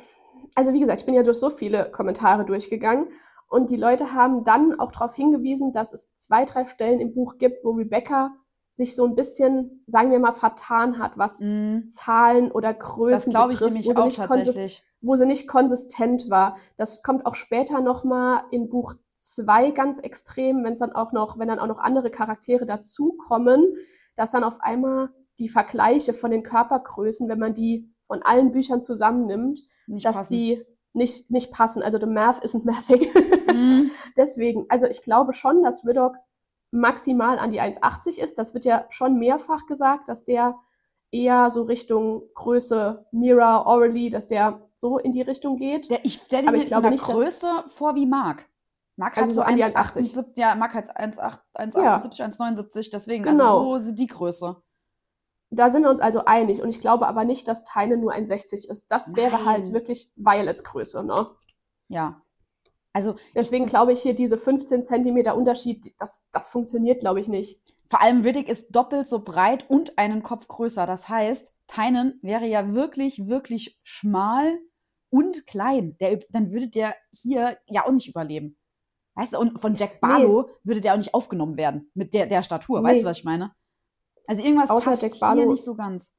also wie gesagt, ich bin ja durch so viele Kommentare durchgegangen und die Leute haben dann auch darauf hingewiesen, dass es zwei, drei Stellen im Buch gibt, wo Rebecca sich so ein bisschen, sagen wir mal, vertan hat, was Mm, Zahlen oder das Größen glaube ich betrifft, nämlich wo sie, auch nicht konsi- tatsächlich. wo sie nicht konsistent war. Das kommt auch später nochmal in Buch zwei ganz extrem, wenn es dann auch noch, wenn dann auch noch andere Charaktere dazukommen, dass dann auf einmal die Vergleiche von den Körpergrößen, wenn man die von allen Büchern zusammennimmt, Nicht dass passen. die nicht, nicht passen. Also the math isn't mathing. Mm, Deswegen, also ich glaube schon, dass Riddock maximal an die eins Komma achtzig ist. Das wird ja schon mehrfach gesagt, dass der eher so Richtung Größe Mira, Orly, dass der so in die Richtung geht. der, ich stelle Aber mir ich von glaube der nicht, dass- Größe vor wie Mark. Mark hat Also so so an die eins Komma achtundsiebzig, ja, Mark hat eins Komma achtundsiebzig, eins Komma neunundsiebzig, deswegen, Genau. also so die Größe. Da sind wir uns also einig. Und ich glaube aber nicht, dass Tynan nur eins Komma sechzig ist. Das wäre Nein. halt wirklich Violets Größe, ne? Ja. Also Deswegen glaube ich hier, diese fünfzehn Zentimeter Unterschied, das, das funktioniert, glaube ich, nicht. vor allem Riddick ist doppelt so breit und einen Kopf größer. Das heißt, Tynan wäre ja wirklich, wirklich schmal und klein. Der, dann würde der hier ja auch nicht überleben. Weißt du, und von Jack Barlow würde der auch nicht aufgenommen werden mit der, der Statur. Weißt Nee. du, was ich meine? Also irgendwas Außer passt Jack hier Barlow- nicht so ganz.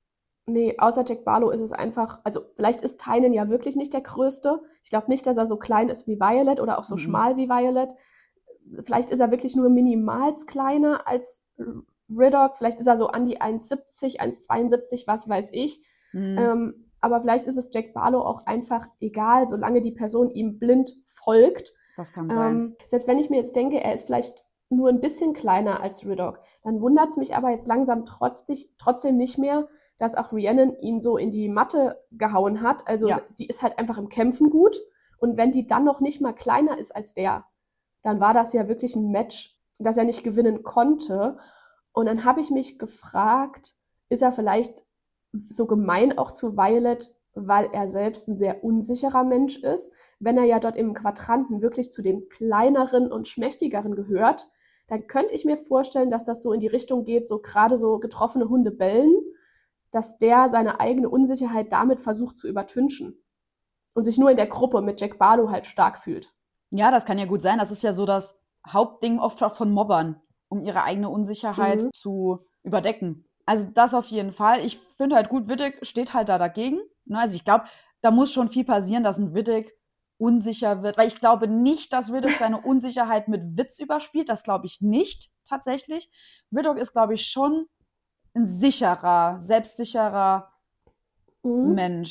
Nee, außer Jack Barlow ist es einfach, also vielleicht ist Tynan ja wirklich nicht der Größte. Ich glaube nicht, dass er so klein ist wie Violet oder auch so Mhm. schmal wie Violet. Vielleicht ist er wirklich nur minimals kleiner als Riddock. Vielleicht ist er so an die eins Komma siebzig, eins Komma zweiundsiebzig, was weiß ich. Hm. Ähm, aber vielleicht ist es Jack Barlow auch einfach egal, solange die Person ihm blind folgt. Das kann sein. Ähm, selbst wenn ich mir jetzt denke, er ist vielleicht nur ein bisschen kleiner als Riddock, dann wundert es mich aber jetzt langsam trotzdem, trotzdem nicht mehr, dass auch Rhiannon ihn so in die Matte gehauen hat. Also Ja. die ist halt einfach im Kämpfen gut. Und wenn die dann noch nicht mal kleiner ist als der, dann war das ja wirklich ein Match, das er nicht gewinnen konnte. Und dann habe ich mich gefragt, ist er vielleicht so gemein auch zu Violet, weil er selbst ein sehr unsicherer Mensch ist? Wenn er ja dort im Quadranten wirklich zu den kleineren und schmächtigeren gehört, dann könnte ich mir vorstellen, dass das so in die Richtung geht, so gerade so getroffene Hunde bellen, dass der seine eigene Unsicherheit damit versucht zu übertünchen und sich nur in der Gruppe mit Jack Barlow halt stark fühlt. Ja, das kann ja gut sein. Das ist ja so das Hauptding oft von Mobbern, um ihre eigene Unsicherheit Mhm. zu überdecken. Also das auf jeden Fall. Ich finde halt gut, Riddick steht halt da dagegen. Ne? Also ich glaube, da muss schon viel passieren, dass ein Riddick unsicher wird. Weil ich glaube nicht, dass Riddick seine Unsicherheit mit Witz überspielt. Das glaube ich nicht tatsächlich. Riddick ist, glaube ich, schon ein sicherer, selbstsicherer Mhm. Mensch.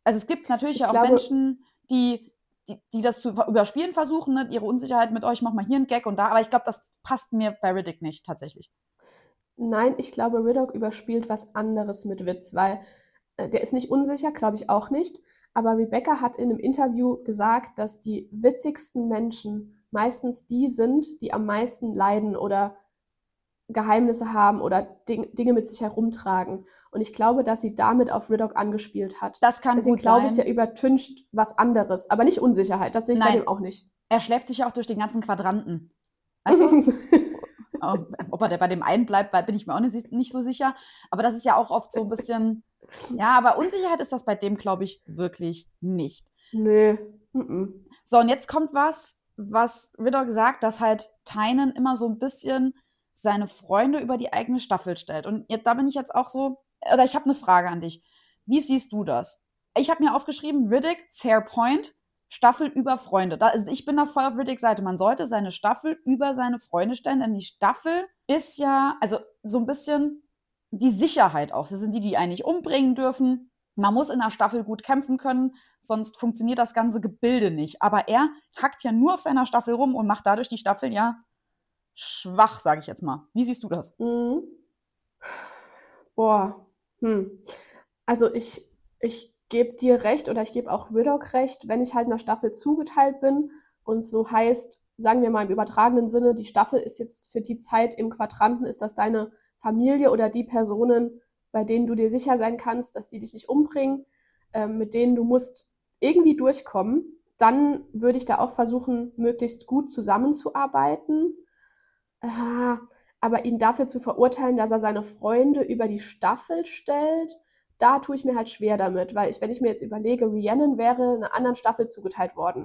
Also es gibt natürlich Ich ja auch glaube- Menschen, die, die, die das zu überspielen versuchen, ne? Ihre Unsicherheit mit euch, mach mal hier einen Gag und da, aber ich glaube, das passt mir bei Riddick nicht, tatsächlich. Nein, ich glaube, Riddick überspielt was anderes mit Witz, weil äh, der ist nicht unsicher, glaube ich auch nicht. Aber Rebecca hat in einem Interview gesagt, dass die witzigsten Menschen meistens die sind, die am meisten leiden oder Geheimnisse haben oder Ding, Dinge mit sich herumtragen. Und ich glaube, dass sie damit auf Riddick angespielt hat. Das kann Deswegen gut glaube ich, sein. der übertüncht was anderes, aber nicht Unsicherheit. Das sehe ich bei Nein. dem auch nicht. Er schläft sich ja auch durch den ganzen Quadranten. Weißt du? Ob er bei dem einen bleibt, bin ich mir auch nicht, nicht so sicher. Aber das ist ja auch oft so ein bisschen, ja, aber Unsicherheit ist das bei dem, glaube ich, wirklich nicht. Nö. Mm-mm. So, und jetzt kommt was, was Riddick sagt, dass halt Tynan immer so ein bisschen seine Freunde über die eigene Staffel stellt. Und jetzt, da bin ich jetzt auch so, oder ich habe eine Frage an dich. Wie siehst du das? Ich habe mir aufgeschrieben, Riddick, fair point, Staffel über Freunde. Da, also ich bin da voll auf Riddicks Seite. Man sollte seine Staffel über seine Freunde stellen, denn die Staffel ist ja, also so ein bisschen die Sicherheit auch. Das sind die, die einen nicht umbringen dürfen. Man muss in der Staffel gut kämpfen können, sonst funktioniert das ganze Gebilde nicht. Aber er hackt ja nur auf seiner Staffel rum und macht dadurch die Staffel ja schwach, sage ich jetzt mal. Wie siehst du das? Mhm. Boah. Hm. Also ich, ich gebe dir recht oder ich gebe auch Riddick recht, wenn ich halt einer Staffel zugeteilt bin und so heißt, sagen wir mal im übertragenen Sinne, die Staffel ist jetzt für die Zeit im Quadranten, ist das deine Familie oder die Personen, bei denen du dir sicher sein kannst, dass die dich nicht umbringen, äh, mit denen du musst irgendwie durchkommen, dann würde ich da auch versuchen, möglichst gut zusammenzuarbeiten. Ah, aber ihn dafür zu verurteilen, dass er seine Freunde über die Staffel stellt, da tue ich mir halt schwer damit, weil ich, wenn ich mir jetzt überlege, Rhiannon wäre einer anderen Staffel zugeteilt worden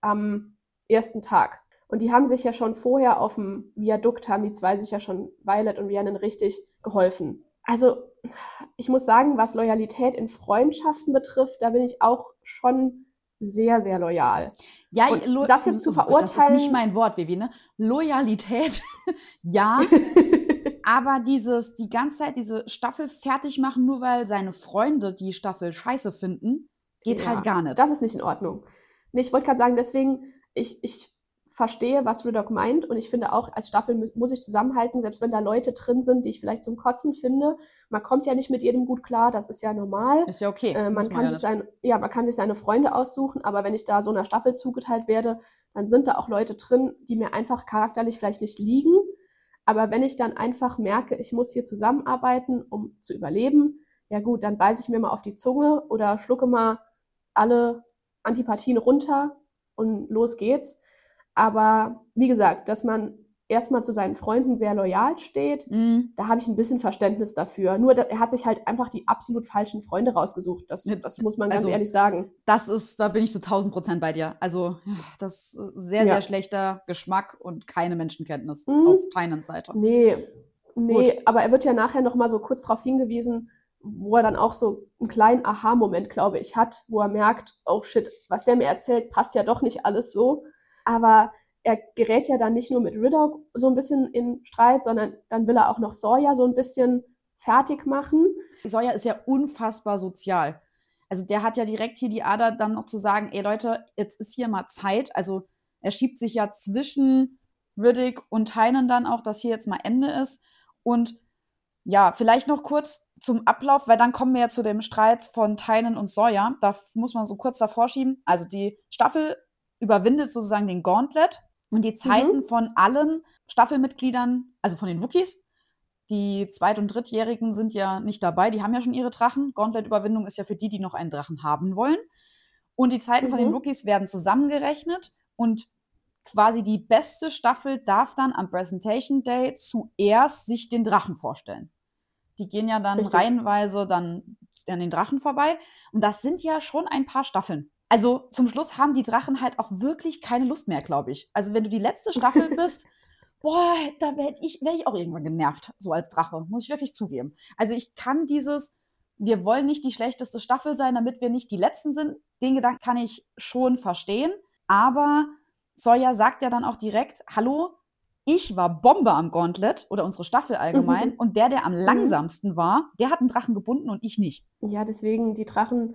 am ersten Tag. Und die haben sich ja schon vorher auf dem Viadukt, haben die zwei sich ja schon, Violet und Rhiannon, richtig geholfen. Also ich muss sagen, was Loyalität in Freundschaften betrifft, da bin ich auch schon sehr, sehr loyal. Ja, Und lo- das jetzt zu oh Gott, verurteilen... Das ist nicht mein Wort, Vivi, ne? Loyalität, ja, aber dieses, die ganze Zeit diese Staffel fertig machen, nur weil seine Freunde die Staffel scheiße finden, geht Ja, halt gar nicht. Das ist nicht in Ordnung. Nee, ich wollte gerade sagen, deswegen, ich, ich verstehe, was Riddick meint und ich finde auch, als Staffel muss, muss ich zusammenhalten, selbst wenn da Leute drin sind, die ich vielleicht zum Kotzen finde. Man kommt ja nicht mit jedem gut klar, das ist ja normal. Ist ja okay. Äh, man, muss kann ja sich nicht. sein, ja, man kann sich seine Freunde aussuchen, aber wenn ich da so einer Staffel zugeteilt werde, dann sind da auch Leute drin, die mir einfach charakterlich vielleicht nicht liegen. Aber wenn ich dann einfach merke, ich muss hier zusammenarbeiten, um zu überleben, ja gut, dann beiße ich mir mal auf die Zunge oder schlucke mal alle Antipathien runter und los geht's. Aber wie gesagt, dass man erstmal zu seinen Freunden sehr loyal steht, Mhm. da habe ich ein bisschen Verständnis dafür. Nur da, er hat sich halt einfach die absolut falschen Freunde rausgesucht. Das, Ja, das muss man ganz also- ehrlich sagen. Das ist, da bin ich zu tausend Prozent bei dir. Also, ja, das ist sehr, Ja. sehr schlechter Geschmack und keine Menschenkenntnis Mhm. auf Tynans Seite. Nee, nee, Gut. aber er wird ja nachher noch mal so kurz darauf hingewiesen, wo er dann auch so einen kleinen Aha-Moment, glaube ich, hat, wo er merkt, oh shit, was der mir erzählt, passt ja doch nicht alles so. Aber er gerät ja dann nicht nur mit Riddick so ein bisschen in Streit, sondern dann will er auch noch Sawyer so ein bisschen fertig machen. Sawyer ist ja unfassbar sozial. Also der hat ja direkt hier die Ader, dann noch zu sagen, ey Leute, jetzt ist hier mal Zeit. Also er schiebt sich ja zwischen Riddick und Tynan dann auch, dass hier jetzt mal Ende ist. Und ja, vielleicht noch kurz zum Ablauf, weil dann kommen wir ja zu dem Streit von Tynan und Sawyer. Da muss man so kurz davor schieben. Also die Staffel überwindet sozusagen den Gauntlet und die Zeiten Mhm. von allen Staffelmitgliedern, also von den Rookies. Die Zweit- und Drittjährigen sind ja nicht dabei, die haben ja schon ihre Drachen. Gauntlet-Überwindung ist ja für die, die noch einen Drachen haben wollen. Und die Zeiten von den Mhm. Rookies werden zusammengerechnet und quasi die beste Staffel darf dann am Presentation Day zuerst sich den Drachen vorstellen. Die gehen ja dann Richtig. reihenweise dann an den Drachen vorbei. Und das sind ja schon ein paar Staffeln. Also zum Schluss haben die Drachen halt auch wirklich keine Lust mehr, glaube ich. Also wenn du die letzte Staffel bist, boah, da werde ich, werd ich auch irgendwann genervt, so als Drache, muss ich wirklich zugeben. Also ich kann dieses, wir wollen nicht die schlechteste Staffel sein, damit wir nicht die Letzten sind, den Gedanken kann ich schon verstehen. Aber Sawyer sagt ja dann auch direkt, hallo, ich war Bombe am Gauntlet oder unsere Staffel allgemein Mhm. und der, der am langsamsten war, der hat einen Drachen gebunden und ich nicht. Ja, deswegen, die Drachen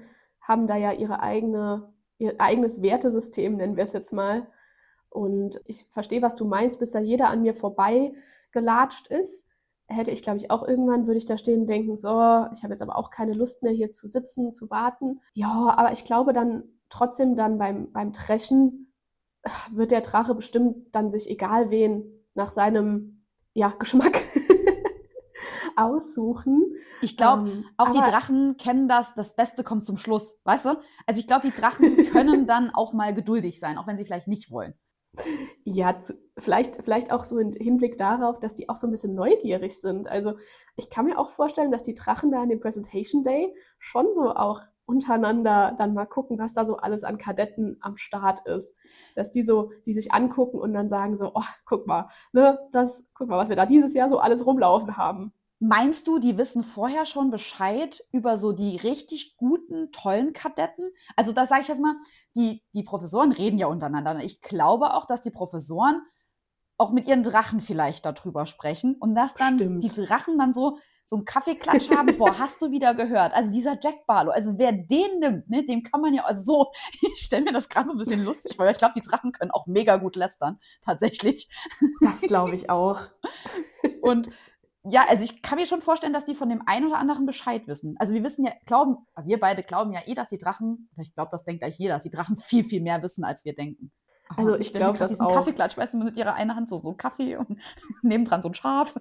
haben da ja ihre eigene, ihr eigenes Wertesystem, nennen wir es jetzt mal. Und ich verstehe, was du meinst, bis da jeder an mir vorbei gelatscht ist. Hätte ich, glaube ich, auch irgendwann, würde ich da stehen und denken, so, ich habe jetzt aber auch keine Lust mehr, hier zu sitzen, zu warten. Ja, aber ich glaube dann trotzdem dann beim, beim Dreschen wird der Drache bestimmt dann sich egal wen nach seinem ja, Geschmack aussuchen. Ich glaube, Ähm, auch die aber- Drachen kennen das, das Beste kommt zum Schluss, weißt du? Also ich glaube, die Drachen können dann auch mal geduldig sein, auch wenn sie vielleicht nicht wollen. Ja, zu, vielleicht, vielleicht auch so im Hinblick darauf, dass die auch so ein bisschen neugierig sind. Also ich kann mir auch vorstellen, dass die Drachen da an dem Presentation Day schon so auch untereinander dann mal gucken, was da so alles an Kadetten am Start ist. Dass die so, die sich angucken und dann sagen so, oh, guck mal, ne, das, guck mal, was wir da dieses Jahr so alles rumlaufen haben. Meinst du, die wissen vorher schon Bescheid über so die richtig guten, tollen Kadetten? Also das sage ich jetzt mal, die, die Professoren reden ja untereinander. Ich glaube auch, dass die Professoren auch mit ihren Drachen vielleicht darüber sprechen und dass dann Stimmt. die Drachen dann so, so einen Kaffeeklatsch haben. Boah, hast du wieder gehört? Also dieser Jack Barlow, also wer den nimmt, ne, dem kann man ja, also so, ich stelle mir das gerade so ein bisschen lustig vor, weil ich glaube, die Drachen können auch mega gut lästern, tatsächlich. Das glaube ich auch. Und ja, also ich kann mir schon vorstellen, dass die von dem einen oder anderen Bescheid wissen. Also wir wissen ja, glauben, wir beide glauben ja eh, dass die Drachen, ich glaube, das denkt gleich jeder, dass die Drachen viel, viel mehr wissen, als wir denken. Aber Also ich stell mir glaube grad das diesen auch. Kaffeeklatsch, weißt du, mit ihrer einen Hand so, so Kaffee und nebendran so ein Schaf.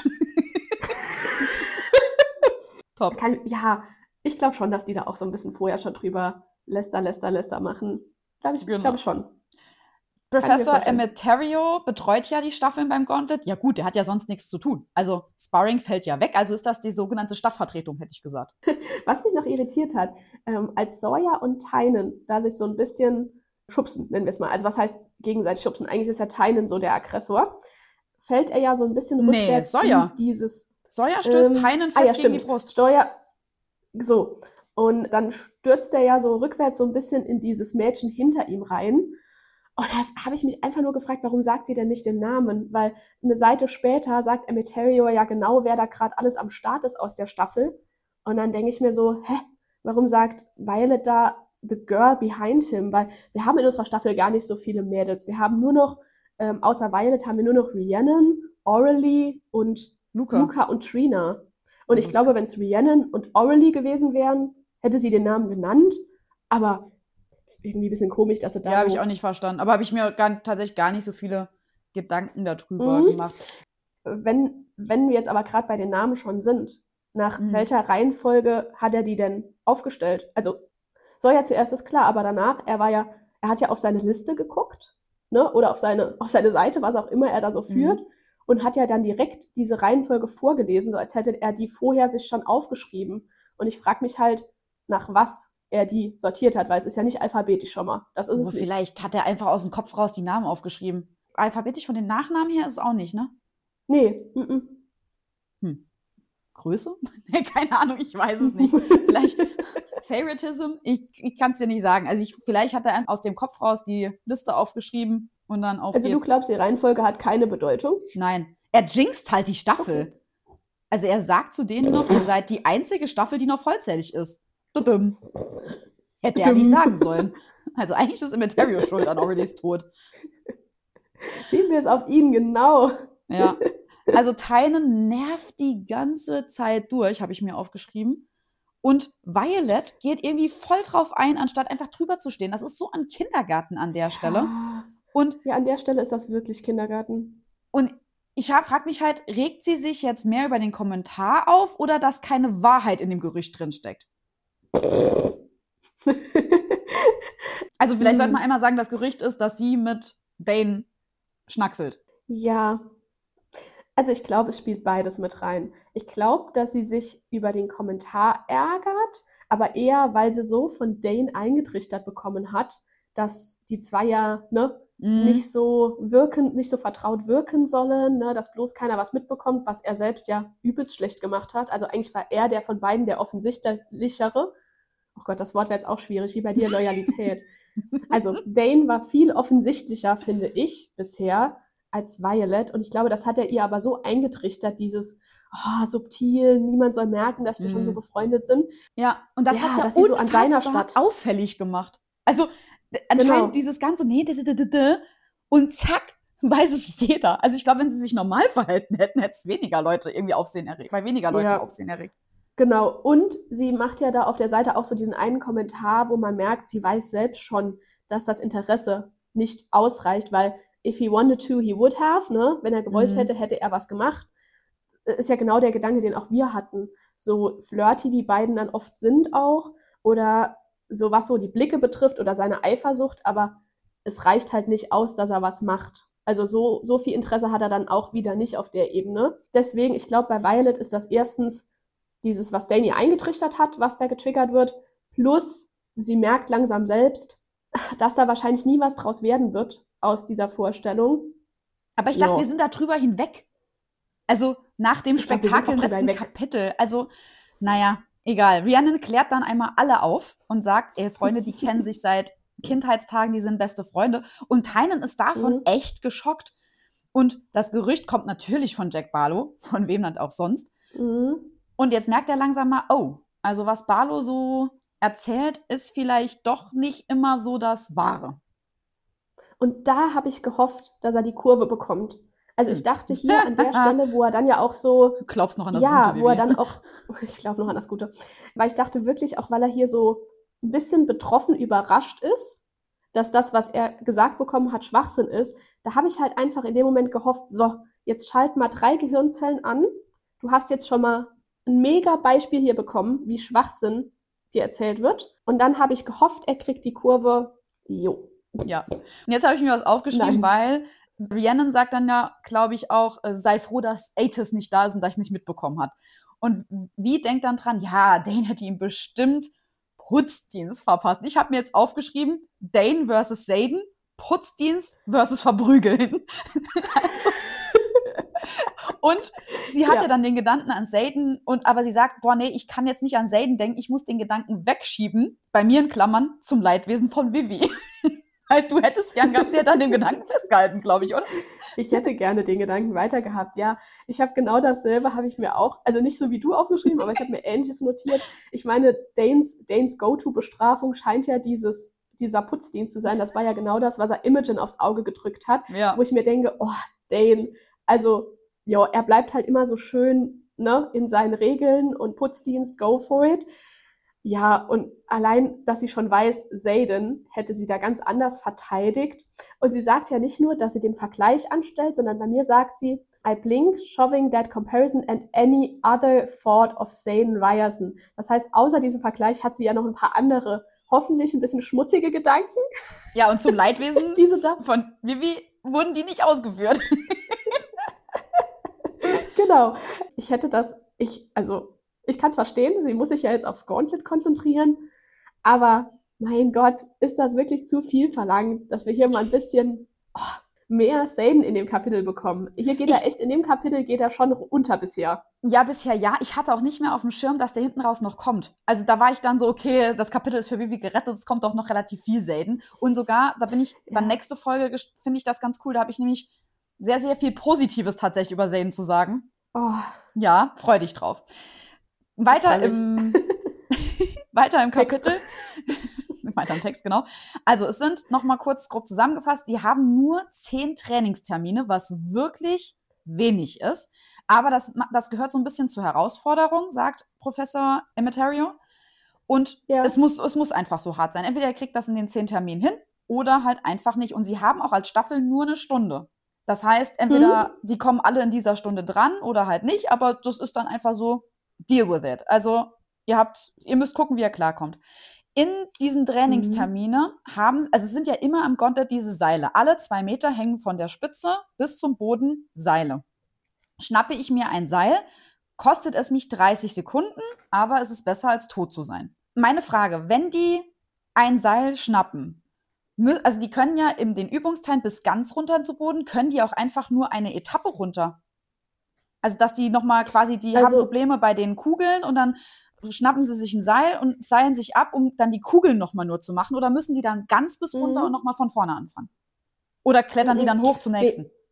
Top. Kann, ja, ich glaube schon, dass die da auch so ein bisschen vorher schon drüber läster, läster, läster machen. Glaube ich, Genau. glaube schon. Professor vorstellen. Emeterio betreut ja die Staffeln beim Gauntlet. Ja gut, der hat ja sonst nichts zu tun. Also Sparring fällt ja weg, also ist das die sogenannte Stadtvertretung, hätte ich gesagt. Was mich noch irritiert hat, ähm, als Sawyer und Tynan da sich so ein bisschen schubsen, nennen wir es mal. Also was heißt gegenseitig schubsen? Eigentlich ist ja Tynan so der Aggressor. Fällt er ja so ein bisschen Nee, rückwärts Sawyer. in dieses... Sawyer stößt Ähm, Tynan ah fest ja, gegen die stimmt. Brust. Steuer... So. Und dann stürzt er ja so rückwärts so ein bisschen in dieses Mädchen hinter ihm rein. Und da habe ich mich einfach nur gefragt, warum sagt sie denn nicht den Namen? Weil eine Seite später sagt Emeterio ja genau, wer da gerade alles am Start ist aus der Staffel. Und dann denke ich mir so, hä, warum sagt Violet da the girl behind him? Weil wir haben in unserer Staffel gar nicht so viele Mädels. Wir haben nur noch, ähm, außer Violet haben wir nur noch Rhiannon, Aurelie und Luca. Luca und Trina. Und Das ich ist- glaube, wenn es Rhiannon und Aurelie gewesen wären, hätte sie den Namen genannt. Aber irgendwie ein bisschen komisch, dass sie da Ja, so... habe ich auch nicht verstanden. Aber habe ich mir gar, tatsächlich gar nicht so viele Gedanken darüber Mhm. gemacht. Wenn, wenn wir jetzt aber gerade bei den Namen schon sind, nach Mhm. welcher Reihenfolge hat er die denn aufgestellt? Also Sawyer zuerst ist klar, aber danach, er war ja, er hat ja auf seine Liste geguckt, ne? Oder auf seine, auf seine Seite, was auch immer er da so führt, und hat ja dann direkt diese Reihenfolge vorgelesen, so als hätte er die vorher sich schon aufgeschrieben. Und ich frage mich halt, nach was er die sortiert hat, weil es ist ja nicht alphabetisch schon mal. Das ist Aber es nicht. vielleicht hat er einfach aus dem Kopf raus die Namen aufgeschrieben. Alphabetisch von den Nachnamen her ist es auch nicht, ne? Nee, mm-mm. Hm. Größe? Keine Ahnung, ich weiß es nicht. Vielleicht Favoritism? Ich, ich kann es dir nicht sagen. Also ich, vielleicht hat er einfach aus dem Kopf raus die Liste aufgeschrieben und dann auf Also du geht's. glaubst, die Reihenfolge hat keine Bedeutung? Nein, er jinxt halt die Staffel. Also er sagt zu denen noch, ihr seid die einzige Staffel, die noch vollzählig ist. Tudum. Hätte er nicht sagen sollen. Also eigentlich ist Emeterio schuld an Aurelies Tod. Schieben wir es auf ihn, genau. Ja. Also Tynan nervt die ganze Zeit durch, habe ich mir aufgeschrieben. Und Violet geht irgendwie voll drauf ein, anstatt einfach drüber zu stehen. Das ist so ein Kindergarten an der Stelle. Und, Ja, an der Stelle ist das wirklich Kindergarten. und ich frage mich halt, regt sie sich jetzt mehr über den Kommentar auf oder dass keine Wahrheit in dem Gerücht drinsteckt? Also vielleicht Hm. sollte man einmal sagen, das Gerücht ist, dass sie mit Dane schnackselt. Ja, also ich glaube, es spielt beides mit rein. Ich glaube, dass sie sich über den Kommentar ärgert, aber eher, weil sie so von Dane eingetrichtert bekommen hat, dass die zwei ja ne, Mhm. nicht so wirken, nicht so vertraut wirken sollen, ne, dass bloß keiner was mitbekommt, was er selbst ja übelst schlecht gemacht hat. Also eigentlich war er der von beiden der offensichtlichere. Oh Gott, das Wort wäre jetzt auch schwierig, wie bei dir Loyalität. Also Dane war viel offensichtlicher, finde ich, bisher, als Violet. Und ich glaube, das hat er ihr aber so eingetrichtert, dieses, oh, subtil, niemand soll merken, dass wir Mhm. schon so befreundet sind. Ja, und das Ja, hat's ja dass sie so an seiner unfassbar Stadt- auffällig gemacht. Also d- anscheinend Genau. dieses ganze nee, d- d- d- d- und zack, weiß es jeder. Also ich glaube, wenn sie sich normal verhalten hätten, hätte es weniger Leute irgendwie Aufsehen erregt, bei weniger Leuten Ja. Aufsehen erregt. Genau, und sie macht ja da auf der Seite auch so diesen einen Kommentar, wo man merkt, sie weiß selbst schon, dass das Interesse nicht ausreicht, weil if he wanted to, he would have, ne? Wenn er gewollt Mhm. hätte, hätte er was gemacht. Ist ja genau der Gedanke, den auch wir hatten. So flirty die beiden dann oft sind auch oder so was so die Blicke betrifft oder seine Eifersucht, aber es reicht halt nicht aus, dass er was macht. Also so, so viel Interesse hat er dann auch wieder nicht auf der Ebene. Deswegen, ich glaube, bei Violet ist das erstens dieses, was Dany eingetrichtert hat, was da getriggert wird, plus sie merkt langsam selbst, dass da wahrscheinlich nie was draus werden wird aus dieser Vorstellung. Aber ich dachte, Ja. wir sind da drüber hinweg. Also nach dem Ich glaub, wir sind Spektakel auch im drüber letzten hinweg. Kapitel. Also, naja, egal. Rhiannon klärt dann einmal alle auf und sagt, ey, Freunde, die kennen sich seit Kindheitstagen, die sind beste Freunde. Und Tynan ist davon Mhm. echt geschockt. Und das Gerücht kommt natürlich von Jack Barlow, von wem dann auch sonst. Mhm. Und jetzt merkt er langsam mal, oh, also was Barlow so erzählt, ist vielleicht doch nicht immer so das Wahre. Und da habe ich gehofft, dass er die Kurve bekommt. Also ich Hm. dachte hier an der Stelle, wo er dann ja auch so, Du glaubst noch an das ja, Gute, wo er Vivi. dann auch, ich glaube noch an das Gute, weil ich dachte wirklich, auch weil er hier so ein bisschen betroffen überrascht ist, dass das, was er gesagt bekommen hat, Schwachsinn ist, da habe ich halt einfach in dem Moment gehofft, so, jetzt schalt mal drei Gehirnzellen an, du hast jetzt schon mal ein mega Beispiel hier bekommen, wie Schwachsinn dir erzählt wird. Und dann habe ich gehofft, er kriegt die Kurve, jo. Ja. Und jetzt habe ich mir was aufgeschrieben, Nein. weil Rhiannon sagt dann ja, glaube ich auch, äh, sei froh, dass Atis nicht da ist und dass ich nicht mitbekommen hat. Und wie denkt dann dran, ja, Dane hätte ihm bestimmt Putzdienst verpasst. Ich habe mir jetzt aufgeschrieben, Dane versus Xaden, Putzdienst versus Verprügeln. also, und sie hat ja. Ja. dann den Gedanken an Xaden, und, aber sie sagt, boah, nee, ich kann jetzt nicht an Xaden denken, ich muss den Gedanken wegschieben, bei mir in Klammern, zum Leidwesen von Vivi. Halt, du hättest gern gehabt, sie hätte an dem Gedanken festgehalten, glaube ich, oder? Ich hätte gerne den Gedanken weiter gehabt, ja. Ich habe genau dasselbe, habe ich mir auch, also nicht so wie du aufgeschrieben, aber ich habe mir Ähnliches notiert. Ich meine, Danes, Danes Go-To-Bestrafung scheint ja dieses, dieser Putzdienst zu sein. Das war ja genau das, was er Imogen aufs Auge gedrückt hat, Ja. wo ich mir denke, oh, Dane, also, ja, er bleibt halt immer so schön, ne, in seinen Regeln und Putzdienst, go for it. Ja, und allein, dass sie schon weiß, Xaden hätte sie da ganz anders verteidigt. Und sie sagt ja nicht nur, dass sie den Vergleich anstellt, sondern bei mir sagt sie, I blink, shoving that comparison and any other thought of Xaden Ryerson. Das heißt, außer diesem Vergleich hat sie ja noch ein paar andere, hoffentlich ein bisschen schmutzige Gedanken. Ja, und zum Leidwesen Diese da. von Vivi wurden die nicht ausgeführt. Genau. Ich hätte das, ich, also, ich kann es verstehen, sie muss sich ja jetzt aufs Gauntlet konzentrieren, aber mein Gott, ist das wirklich zu viel verlangt, dass wir hier mal ein bisschen oh, mehr Xaden in dem Kapitel bekommen. Hier geht Ich- er echt, in dem Kapitel geht er schon unter bisher. Ja, bisher ja. Ich hatte auch nicht mehr auf dem Schirm, dass der hinten raus noch kommt. Also da war ich dann so, okay, das Kapitel ist für Vivi gerettet, es kommt doch noch relativ viel Xaden. Und sogar, da bin ich, Ja. bei nächste Folge gest- finde ich das ganz cool, da habe ich nämlich sehr, sehr viel Positives tatsächlich über Xaden zu sagen. Oh, Ja, freu dich drauf. Weiter freu mich. im, weiter im Text. Kapitel. Weiter im Text, genau. Also es sind, noch mal kurz grob zusammengefasst, die haben nur zehn Trainingstermine, was wirklich wenig ist. Aber das, ma- das gehört so ein bisschen zur Herausforderung, sagt Professor Emeterio. Und Ja. es, muss, es muss einfach so hart sein. Entweder er kriegt das in den zehn Terminen hin oder halt einfach nicht. Und sie haben auch als Staffel nur eine Stunde. Das heißt, entweder sie kommen alle in dieser Stunde dran oder halt nicht, aber das ist dann einfach so, deal with it. Also ihr habt, ihr müsst gucken, wie ihr klarkommt. In diesen Trainingstermine haben, also es sind ja immer am Gauntlet diese Seile. Alle zwei Meter hängen von der Spitze bis zum Boden Seile. Schnappe ich mir ein Seil, kostet es mich dreißig Sekunden, aber es ist besser, als tot zu sein. Meine Frage, wenn die ein Seil schnappen, mü- also die können ja in den Übungsteilen bis ganz runter zu Boden, können die auch einfach nur eine Etappe runter. Also dass die nochmal quasi, die haben Also- Probleme bei den Kugeln und dann schnappen sie sich ein Seil und seilen sich ab, um dann die Kugeln nochmal nur zu machen? Oder müssen die dann ganz bis runter Mhm. und nochmal von vorne anfangen? Oder klettern die Mhm. dann hoch zum Nee. nächsten?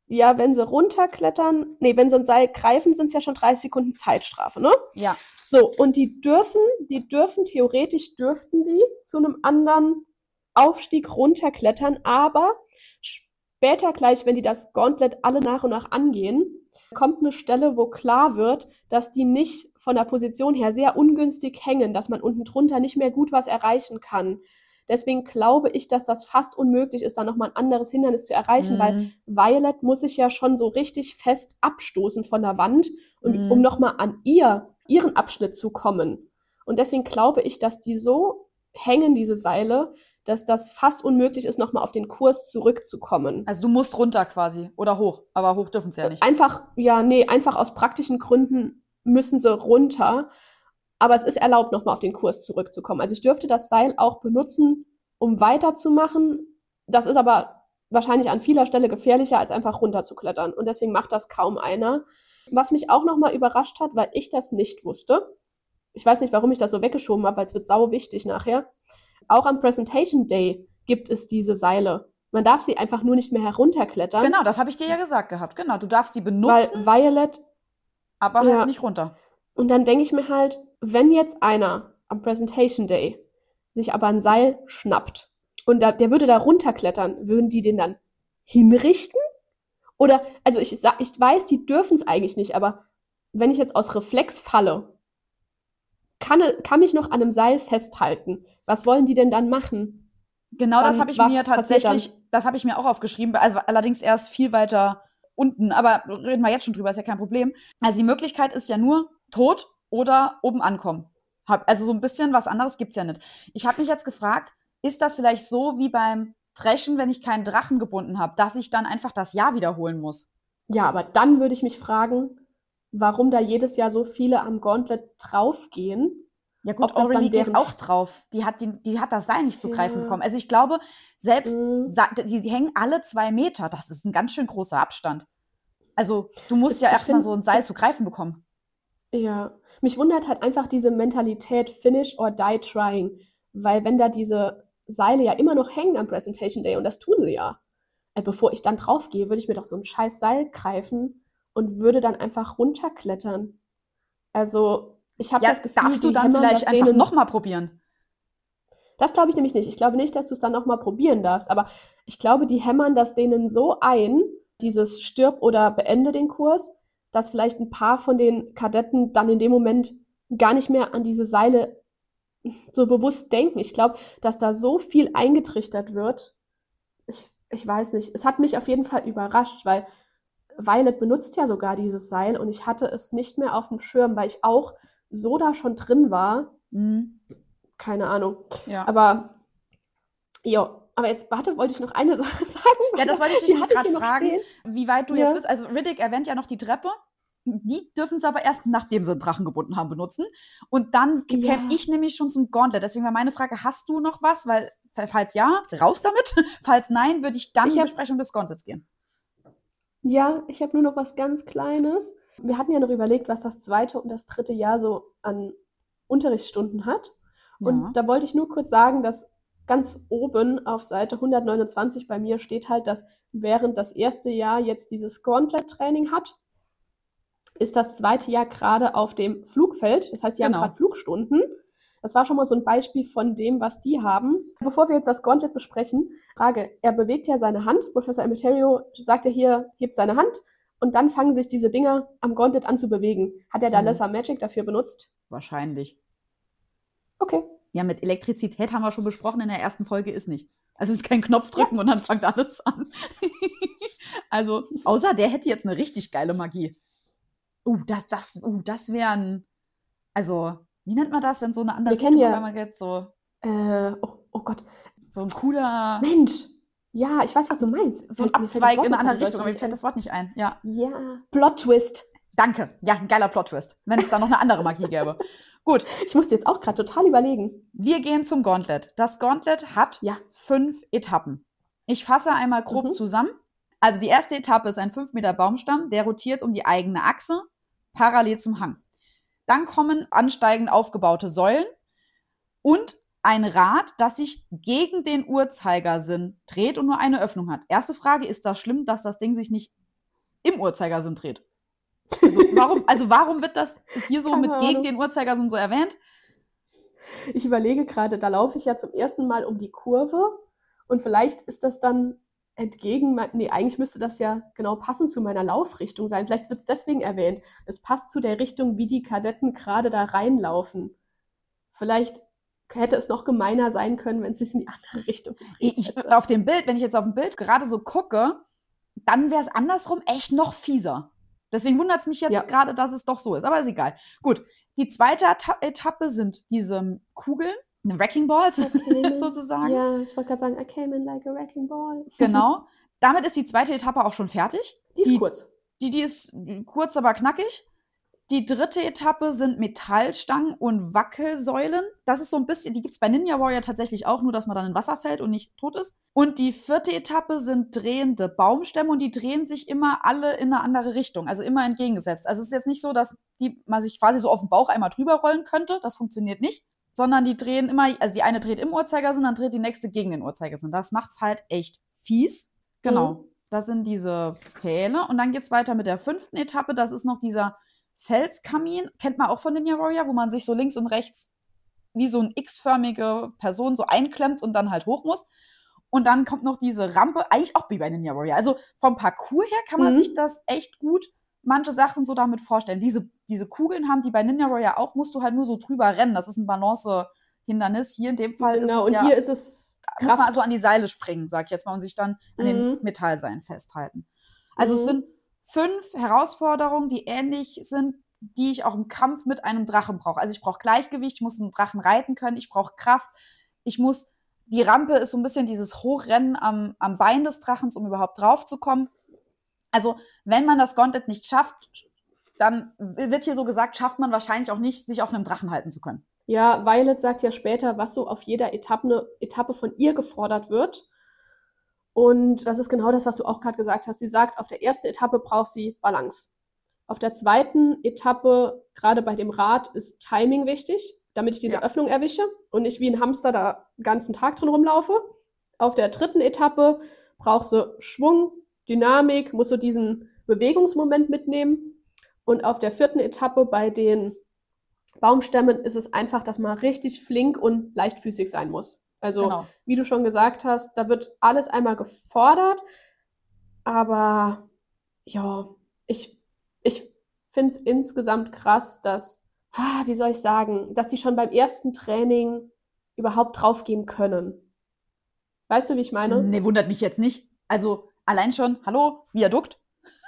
ja, wenn sie runterklettern, nee, wenn sie ein Seil greifen, sind es ja schon dreißig Sekunden Zeitstrafe, ne? Ja. So, und die dürfen, die dürfen, theoretisch dürften die zu einem anderen Aufstieg runterklettern, aber später gleich, wenn die das Gauntlet alle nach und nach angehen, kommt eine Stelle, wo klar wird, dass die nicht von der Position her sehr ungünstig hängen, dass man unten drunter nicht mehr gut was erreichen kann. Deswegen glaube ich, dass das fast unmöglich ist, da nochmal ein anderes Hindernis zu erreichen, Mhm. weil Violet muss sich ja schon so richtig fest abstoßen von der Wand, und, Mhm. um nochmal an ihr, ihren Abschnitt zu kommen. Und deswegen glaube ich, dass die so hängen, diese Seile, dass das fast unmöglich ist, nochmal auf den Kurs zurückzukommen. Also du musst runter quasi oder hoch, aber hoch dürfen sie ja nicht. Einfach, ja, nee, einfach aus praktischen Gründen müssen sie runter. Aber es ist erlaubt, nochmal auf den Kurs zurückzukommen. Also ich dürfte das Seil auch benutzen, um weiterzumachen. Das ist aber wahrscheinlich an vieler Stelle gefährlicher, als einfach runterzuklettern. Und deswegen macht das kaum einer. Was mich auch nochmal überrascht hat, weil ich das nicht wusste. Ich weiß nicht, warum ich das so weggeschoben habe, weil es wird sau wichtig nachher. Auch am Presentation Day gibt es diese Seile. Man darf sie einfach nur nicht mehr herunterklettern. Genau, das habe ich dir ja gesagt gehabt. Genau, du darfst die Weil benutzen, Violet, aber halt ja. nicht runter. Und dann denke ich mir halt, wenn jetzt einer am Presentation Day sich aber ein Seil schnappt und da, der würde da runterklettern, würden die den dann hinrichten? Oder, also ich, sag- ich weiß, die dürfen es eigentlich nicht, aber wenn ich jetzt aus Reflex falle, kann, kann mich noch an einem Seil festhalten. Was wollen die denn dann machen? Genau, das Dann, habe ich was mir passiert tatsächlich, das habe ich mir auch aufgeschrieben, also allerdings erst viel weiter unten, aber reden wir jetzt schon drüber, ist ja kein Problem. Also die Möglichkeit ist ja nur tot oder oben ankommen. Hab, also so ein bisschen was anderes gibt's ja nicht. Ich habe mich jetzt gefragt, ist das vielleicht so wie beim Dreschen, wenn ich keinen Drachen gebunden habe, dass ich dann einfach das Jahr wiederholen muss? Ja, aber dann würde ich mich fragen, warum da jedes Jahr so viele am Gauntlet draufgehen. Ja gut, Ob das dann Aurelie geht deren auch Sch- drauf. Die hat, die, die hat das Seil nicht zu greifen Ja. bekommen. Also ich glaube, selbst, Mhm. sa- die, die hängen alle zwei Meter. Das ist ein ganz schön großer Abstand. Also du musst Ich- ja ich erstmal find, so ein Seil es- zu greifen bekommen. Ja, mich wundert halt einfach diese Mentalität Finish or die trying, weil wenn da diese Seile ja immer noch hängen am Presentation Day, und das tun sie ja, äh, bevor ich dann draufgehe, würde ich mir doch so ein scheiß Seil greifen und würde dann einfach runterklettern. Also ich habe Ja, das Gefühl, darfst du die dann hämmern vielleicht das einfach denen. nochmal probieren? Das glaube ich nämlich nicht. Ich glaube nicht, dass du es dann nochmal probieren darfst, aber ich glaube, die hämmern das denen so ein, dieses stirb oder beende den Kurs, dass vielleicht ein paar von den Kadetten dann in dem Moment gar nicht mehr an diese Seile so bewusst denken. Ich glaube, dass da so viel eingetrichtert wird. Ich, ich weiß nicht. Es hat mich auf jeden Fall überrascht, weil Violet benutzt ja sogar dieses Seil und ich hatte es nicht mehr auf dem Schirm, weil ich auch so da schon drin war. Mhm. Keine Ahnung. Ja. Aber, ja, aber jetzt, warte, wollte ich noch eine Sache sagen. Ja, das wollte ich dich Die nämlich hatte ich gerade hier noch fragen, stehen. wie weit du Ja. jetzt bist. Also Riddick erwähnt ja noch die Treppe. Die dürfen es aber erst, nachdem sie einen Drachen gebunden haben, benutzen. Und dann Ja. käme ich nämlich schon zum Gauntlet. Deswegen war meine Frage, hast du noch was? Weil, falls ja, raus damit. Falls nein, würde ich dann Ich in die hab- Besprechung des Gauntlets gehen. Ja, ich habe nur noch was ganz Kleines. Wir hatten ja noch überlegt, was das zweite und das dritte Jahr so an Unterrichtsstunden hat. Und Ja. da wollte ich nur kurz sagen, dass ganz oben auf Seite hundertneunundzwanzig bei mir steht halt, dass während das erste Jahr jetzt dieses Gauntlet-Training hat, ist das zweite Jahr gerade auf dem Flugfeld. Das heißt, die Genau. haben gerade Flugstunden. Das war schon mal so ein Beispiel von dem, was die haben. Bevor wir jetzt das Gauntlet besprechen, Frage, er bewegt ja seine Hand. Professor Emeterio sagt ja hier, hebt seine Hand und dann fangen sich diese Dinger am Gauntlet an zu bewegen. Hat er da Mhm. Lesser Magic dafür benutzt? Wahrscheinlich. Okay. Ja, mit Elektrizität haben wir schon besprochen, in der ersten Folge ist nicht. Also es ist kein Knopf drücken und dann fängt alles an. Also, außer der hätte jetzt eine richtig geile Magie. Uh, das, das, uh, das wäre ein, also, wie nennt man das, wenn so eine andere Wir kennen Richtung ja- auf einmal geht? So, Äh, oh, oh Gott. so ein cooler, Mensch. Ja, ich weiß, was du meinst. so ein Fällt- mir fällt das Abzweig Wort in eine noch andere in Richtung, aber mir Deutsch fällt nicht das Wort nicht ein. Ja, ein. Ja, Plot-Twist. danke. Ja, ein geiler Plot-Twist, wenn es da noch eine andere Magie gäbe. Gut, Ich musste jetzt auch gerade total überlegen. wir gehen zum Gauntlet. Das Gauntlet hat Ja. fünf Etappen. Ich fasse einmal grob Mhm. zusammen. Also die erste Etappe ist ein fünf Meter Baumstamm, der rotiert um die eigene Achse, parallel zum Hang. Dann kommen ansteigend aufgebaute Säulen und ein Rad, das sich gegen den Uhrzeigersinn dreht und nur eine Öffnung hat. Erste Frage, ist das schlimm, dass das Ding sich nicht im Uhrzeigersinn dreht. Also warum, also warum wird das hier so Keine mit gegen Ahnung. den Uhrzeigersinn so erwähnt? Ich überlege gerade, da laufe ich ja zum ersten Mal um die Kurve und vielleicht ist das dann entgegen, mein- nee, eigentlich müsste das ja genau passend zu meiner Laufrichtung sein. Vielleicht wird es deswegen erwähnt. Es passt zu der Richtung, wie die Kadetten gerade da reinlaufen. Vielleicht hätte es noch gemeiner sein können, wenn es sich in die andere Richtung gedreht Ich, hätte. auf dem Bild, wenn ich jetzt auf dem Bild gerade so gucke, dann wäre es andersrum echt noch fieser. Deswegen wundert es mich jetzt Ja. gerade, dass es doch so ist. Aber ist egal. Gut, die zweite Eta- Etappe sind diese Kugeln, Wrecking Balls sozusagen. Ja, ich wollte gerade sagen, I came in like a wrecking ball. Genau. Damit ist die zweite Etappe auch schon fertig. Die ist Die- kurz. Die, die ist kurz, aber knackig. Die dritte Etappe sind Metallstangen und Wackelsäulen. Das ist so ein bisschen, die gibt es bei Ninja Warrior tatsächlich auch, nur dass man dann in Wasser fällt und nicht tot ist. Und die vierte Etappe sind drehende Baumstämme und die drehen sich immer alle in eine andere Richtung, also immer entgegengesetzt. Also es ist jetzt nicht so, dass die, man sich quasi so auf den Bauch einmal drüber rollen könnte, das funktioniert nicht, sondern die drehen immer, also die eine dreht im Uhrzeigersinn, dann dreht die nächste gegen den Uhrzeigersinn. Das macht's halt echt fies. Genau, Mhm. das sind diese Pfähle und dann geht's weiter mit der fünften Etappe, das ist noch dieser Felskamin, kennt man auch von Ninja Warrior, wo man sich so links und rechts wie so eine X-förmige Person so einklemmt und dann halt hoch muss. Und dann kommt noch diese Rampe, eigentlich auch wie bei Ninja Warrior. Also vom Parcours her kann man Mhm. sich das echt gut, manche Sachen so damit vorstellen. Diese, diese Kugeln haben die bei Ninja Warrior auch, musst du halt nur so drüber rennen. Das ist ein Balance-Hindernis. Hier in dem Fall Genau, ist es und ja, hier ist es muss man Kraft. also an die Seile springen, sag ich jetzt mal, und sich dann an den Mhm. Metallseilen festhalten. Also es Mhm. sind fünf Herausforderungen, die ähnlich sind, die ich auch im Kampf mit einem Drachen brauche. Also ich brauche Gleichgewicht, ich muss einen Drachen reiten können, ich brauche Kraft, ich muss, die Rampe ist so ein bisschen dieses Hochrennen am, am Bein des Drachens, um überhaupt drauf zu kommen. Also wenn man das Gauntlet nicht schafft, dann wird hier so gesagt, schafft man wahrscheinlich auch nicht, sich auf einem Drachen halten zu können. Ja, Violet sagt ja später, was so auf jeder Etappe, Etappe von ihr gefordert wird. Und das ist genau das, was du auch gerade gesagt hast. Sie sagt, auf der ersten Etappe braucht sie Balance. Auf der zweiten Etappe, gerade bei dem Rad, ist Timing wichtig, damit ich diese Ja. Öffnung erwische und nicht wie ein Hamster da den ganzen Tag drin rumlaufe. Auf der dritten Etappe brauchst du Schwung, Dynamik, musst du diesen Bewegungsmoment mitnehmen. Und auf der vierten Etappe bei den Baumstämmen ist es einfach, dass man richtig flink und leichtfüßig sein muss. Also, Genau. wie du schon gesagt hast, da wird alles einmal gefordert, aber ja, ich, ich finde es insgesamt krass, dass, ah, wie soll ich sagen, dass die schon beim ersten Training überhaupt draufgehen können. Weißt du, wie ich meine? Nee, wundert mich jetzt nicht. Also allein schon, hallo, Viadukt.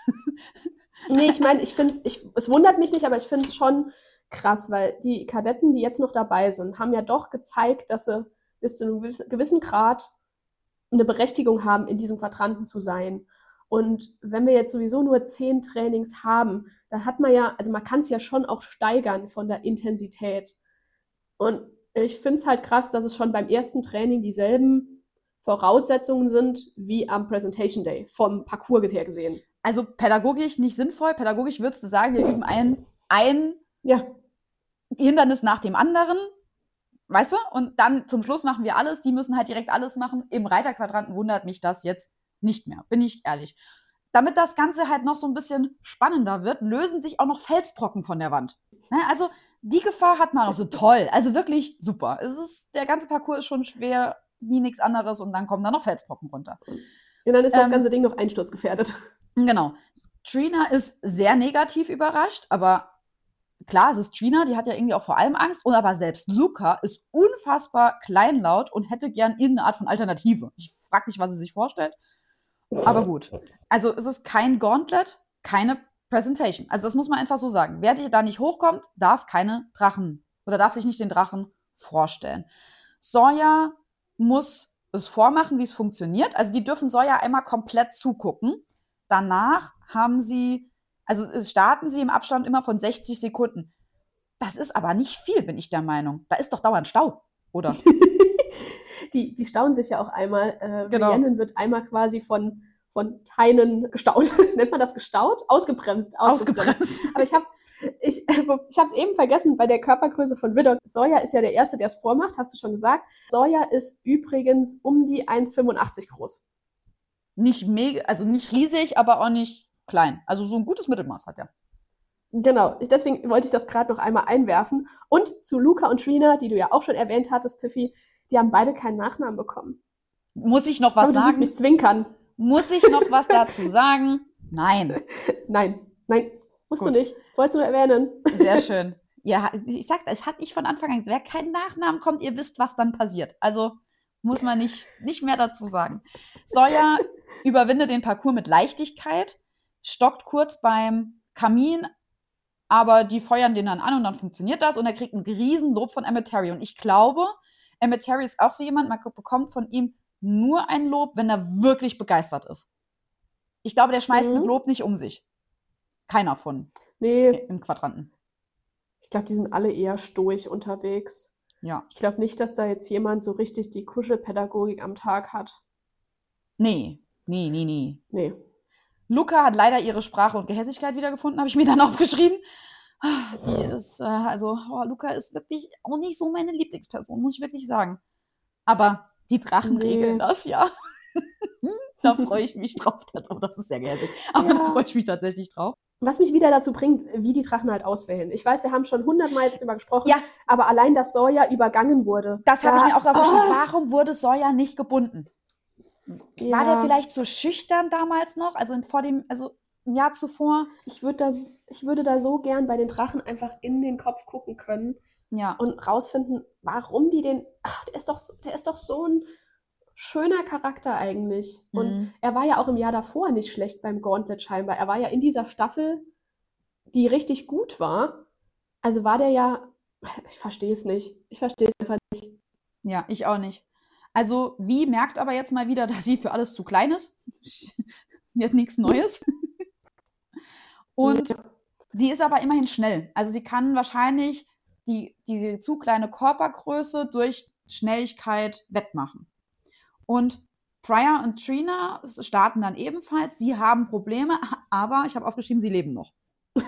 Nee, ich meine, ich finde es, ich, es wundert mich nicht, aber ich finde es schon krass, weil die Kadetten, die jetzt noch dabei sind, haben ja doch gezeigt, dass sie bis zu einem gewiss- gewissen Grad eine Berechtigung haben, in diesem Quadranten zu sein. Und wenn wir jetzt sowieso nur zehn Trainings haben, dann hat man ja, also man kann es ja schon auch steigern von der Intensität. Und ich finde es halt krass, dass es schon beim ersten Training dieselben Voraussetzungen sind wie am Presentation Day, vom Parcours her gesehen. Also pädagogisch nicht sinnvoll. Pädagogisch würdest du sagen, wir üben ein, ein Ja, Hindernis nach dem anderen, weißt du? Und dann zum Schluss machen wir alles. Die müssen halt direkt alles machen. Im Reiterquadranten wundert mich das jetzt nicht mehr, bin ich ehrlich. Damit das Ganze halt noch so ein bisschen spannender wird, lösen sich auch noch Felsbrocken von der Wand. Ne? Also die Gefahr hat man auch so toll. Also wirklich super. Es ist, der ganze Parcours ist schon schwer wie nichts anderes und dann kommen da noch Felsbrocken runter. und dann ist das Ähm, ganze Ding noch einsturzgefährdet. Genau. Trina ist sehr negativ überrascht, aber klar, es ist Trina, die hat ja irgendwie auch vor allem Angst. Und aber selbst Luca ist unfassbar kleinlaut und hätte gern irgendeine Art von Alternative. Ich frage mich, was sie sich vorstellt. Aber gut. Also es ist kein Gauntlet, keine Presentation. Also das muss man einfach so sagen. Wer da nicht hochkommt, darf keine Drachen oder darf sich nicht den Drachen vorstellen. Sawyer muss es vormachen, wie es funktioniert. Also die dürfen Sawyer einmal komplett zugucken. Danach haben sie, also es starten sie im Abstand immer von sechzig Sekunden. Das ist aber nicht viel, bin ich der Meinung. Da ist doch dauernd Stau, oder? Die, die stauen sich ja auch einmal. Äh, Genau. Rhiannon wird einmal quasi von, von Tynan gestaut. Nennt man das gestaut? Ausgebremst. Ausgebremst. Aber ich habe ich, ich es eben vergessen, bei der Körpergröße von Viddock. Sawyer ist ja der Erste, der es vormacht, hast du schon gesagt. Sawyer ist übrigens um die eins Komma fünfundachtzig groß. Nicht mega, also nicht riesig, aber auch nicht klein. Also so ein gutes Mittelmaß hat er. Genau, deswegen wollte ich das gerade noch einmal einwerfen. Und zu Luca und Trina, die du ja auch schon erwähnt hattest, Tiffy, die haben beide keinen Nachnamen bekommen. Muss ich noch Ich was glaube, du siehst sagen? mich zwinkern. Muss ich noch was dazu sagen? Nein. Nein, nein, musst Gut. du nicht. Wolltest du nur erwähnen. Sehr schön. Ja, ich sag, es hat nicht von Anfang an, wer keinen Nachnamen kommt, ihr wisst, was dann passiert. Also muss man nicht, nicht mehr dazu sagen. Sawyer überwindet den Parcours mit Leichtigkeit, stockt kurz beim Kamin, aber die feuern den dann an und dann funktioniert das und er kriegt ein Riesenlob von Emmett Terry. Und ich glaube, Emmett Terry ist auch so jemand, man bekommt von ihm nur ein Lob, wenn er wirklich begeistert ist. Ich glaube, der schmeißt Mhm. mit Lob nicht um sich. Keiner von Nee, im Quadranten. ich glaube, die sind alle eher stoisch unterwegs. Ja. Ich glaube nicht, dass da jetzt jemand so richtig die Kuschelpädagogik am Tag hat. Nee, nee, nee, nee. Nee. Luca hat leider ihre Sprache und Gehässigkeit wiedergefunden, habe ich mir dann aufgeschrieben. Die ist, äh, also, oh, Luca ist wirklich auch nicht so meine Lieblingsperson, muss ich wirklich sagen. Aber die Drachen Nee. regeln das, ja. Da freue ich mich drauf. Oh, das ist sehr gehässig. Aber Ja. da freue ich mich tatsächlich drauf. Was mich wieder dazu bringt, wie die Drachen halt auswählen. Ich weiß, wir haben schon hundertmal jetzt darüber gesprochen, Ja. aber allein, dass Sawyer übergangen wurde. Das habe ich mir auch aufgeschrieben. Oh, Warum wurde Sawyer nicht gebunden? War ja. der vielleicht so schüchtern damals noch? Also in- vor dem, also ein Jahr zuvor? Ich würde das, ich würde da so gern bei den Drachen einfach in den Kopf gucken können Ja. und rausfinden, warum die den. Ach, der ist doch, so- der ist doch so ein schöner Charakter eigentlich. Und Mhm. er war ja auch im Jahr davor nicht schlecht beim Gauntlet scheinbar. Er war ja in dieser Staffel, die richtig gut war. Also war der ja. Ich verstehe es nicht. Ich verstehe es einfach nicht. Ja, ich auch nicht. Also, wie merkt aber jetzt mal wieder, dass sie für alles zu klein ist. Jetzt nichts Neues. Und Ja. sie ist aber immerhin schnell. Also, sie kann wahrscheinlich die, diese zu kleine Körpergröße durch Schnelligkeit wettmachen. Und Pryor und Trina starten dann ebenfalls. Sie haben Probleme, aber ich habe aufgeschrieben, sie leben noch.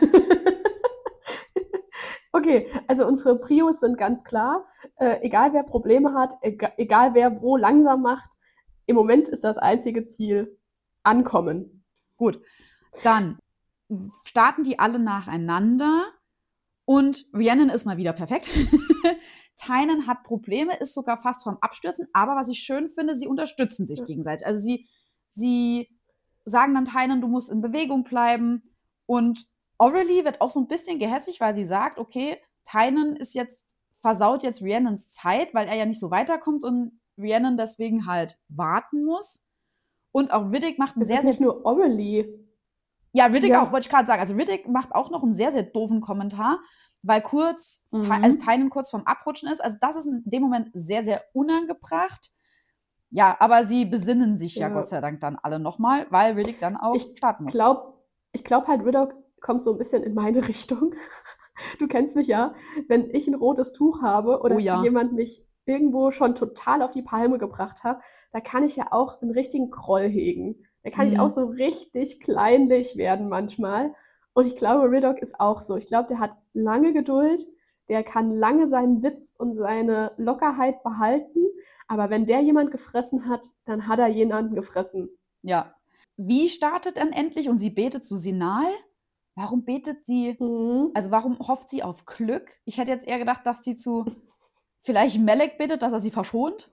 Okay, also unsere Prios sind ganz klar. Äh, egal wer Probleme hat, ega- egal wer wo langsam macht, im Moment ist das einzige Ziel ankommen. Gut, dann starten die alle nacheinander und Rhiannon ist mal wieder perfekt. Tynan hat Probleme, ist sogar fast vorm Abstürzen, aber was ich schön finde, sie unterstützen sich Ja. gegenseitig. Also sie, sie sagen dann Tynan, du musst in Bewegung bleiben und Aurelie wird auch so ein bisschen gehässig, weil sie sagt, okay, Tynan ist jetzt, versaut jetzt Rhiannons Zeit, weil er ja nicht so weiterkommt und Rhiannon deswegen halt warten muss. Und auch Riddick macht einen Es sehr, ist sehr nicht nur Aurelie. ja, Riddick Ja. auch, wollte ich gerade sagen. Also Riddick macht auch noch einen sehr, sehr doofen Kommentar, weil kurz, Mhm. Ty- also Tynan kurz vorm Abrutschen ist. Also das ist in dem Moment sehr, sehr unangebracht. Ja, aber sie besinnen sich ja, Ja. Gott sei Dank dann alle nochmal, weil Riddick dann auch Ich starten muss. Glaub, ich glaube halt, Riddock kommt so ein bisschen in meine Richtung. Du kennst mich ja, wenn ich ein rotes Tuch habe oder Oh ja. jemand mich irgendwo schon total auf die Palme gebracht hat, da kann ich ja auch einen richtigen Groll hegen. Da kann ich Mhm. auch so richtig kleinlich werden manchmal. Und ich glaube, Riddock ist auch so. Ich glaube, der hat lange Geduld, der kann lange seinen Witz und seine Lockerheit behalten. Aber wenn der jemand gefressen hat, dann hat er jemanden gefressen. Ja. Wie startet dann endlich? Und sie betet zu Sinal? Warum betet sie, Mhm. also warum hofft sie auf Glück? Ich hätte jetzt eher gedacht, dass sie zu vielleicht Melek bittet, dass er sie verschont.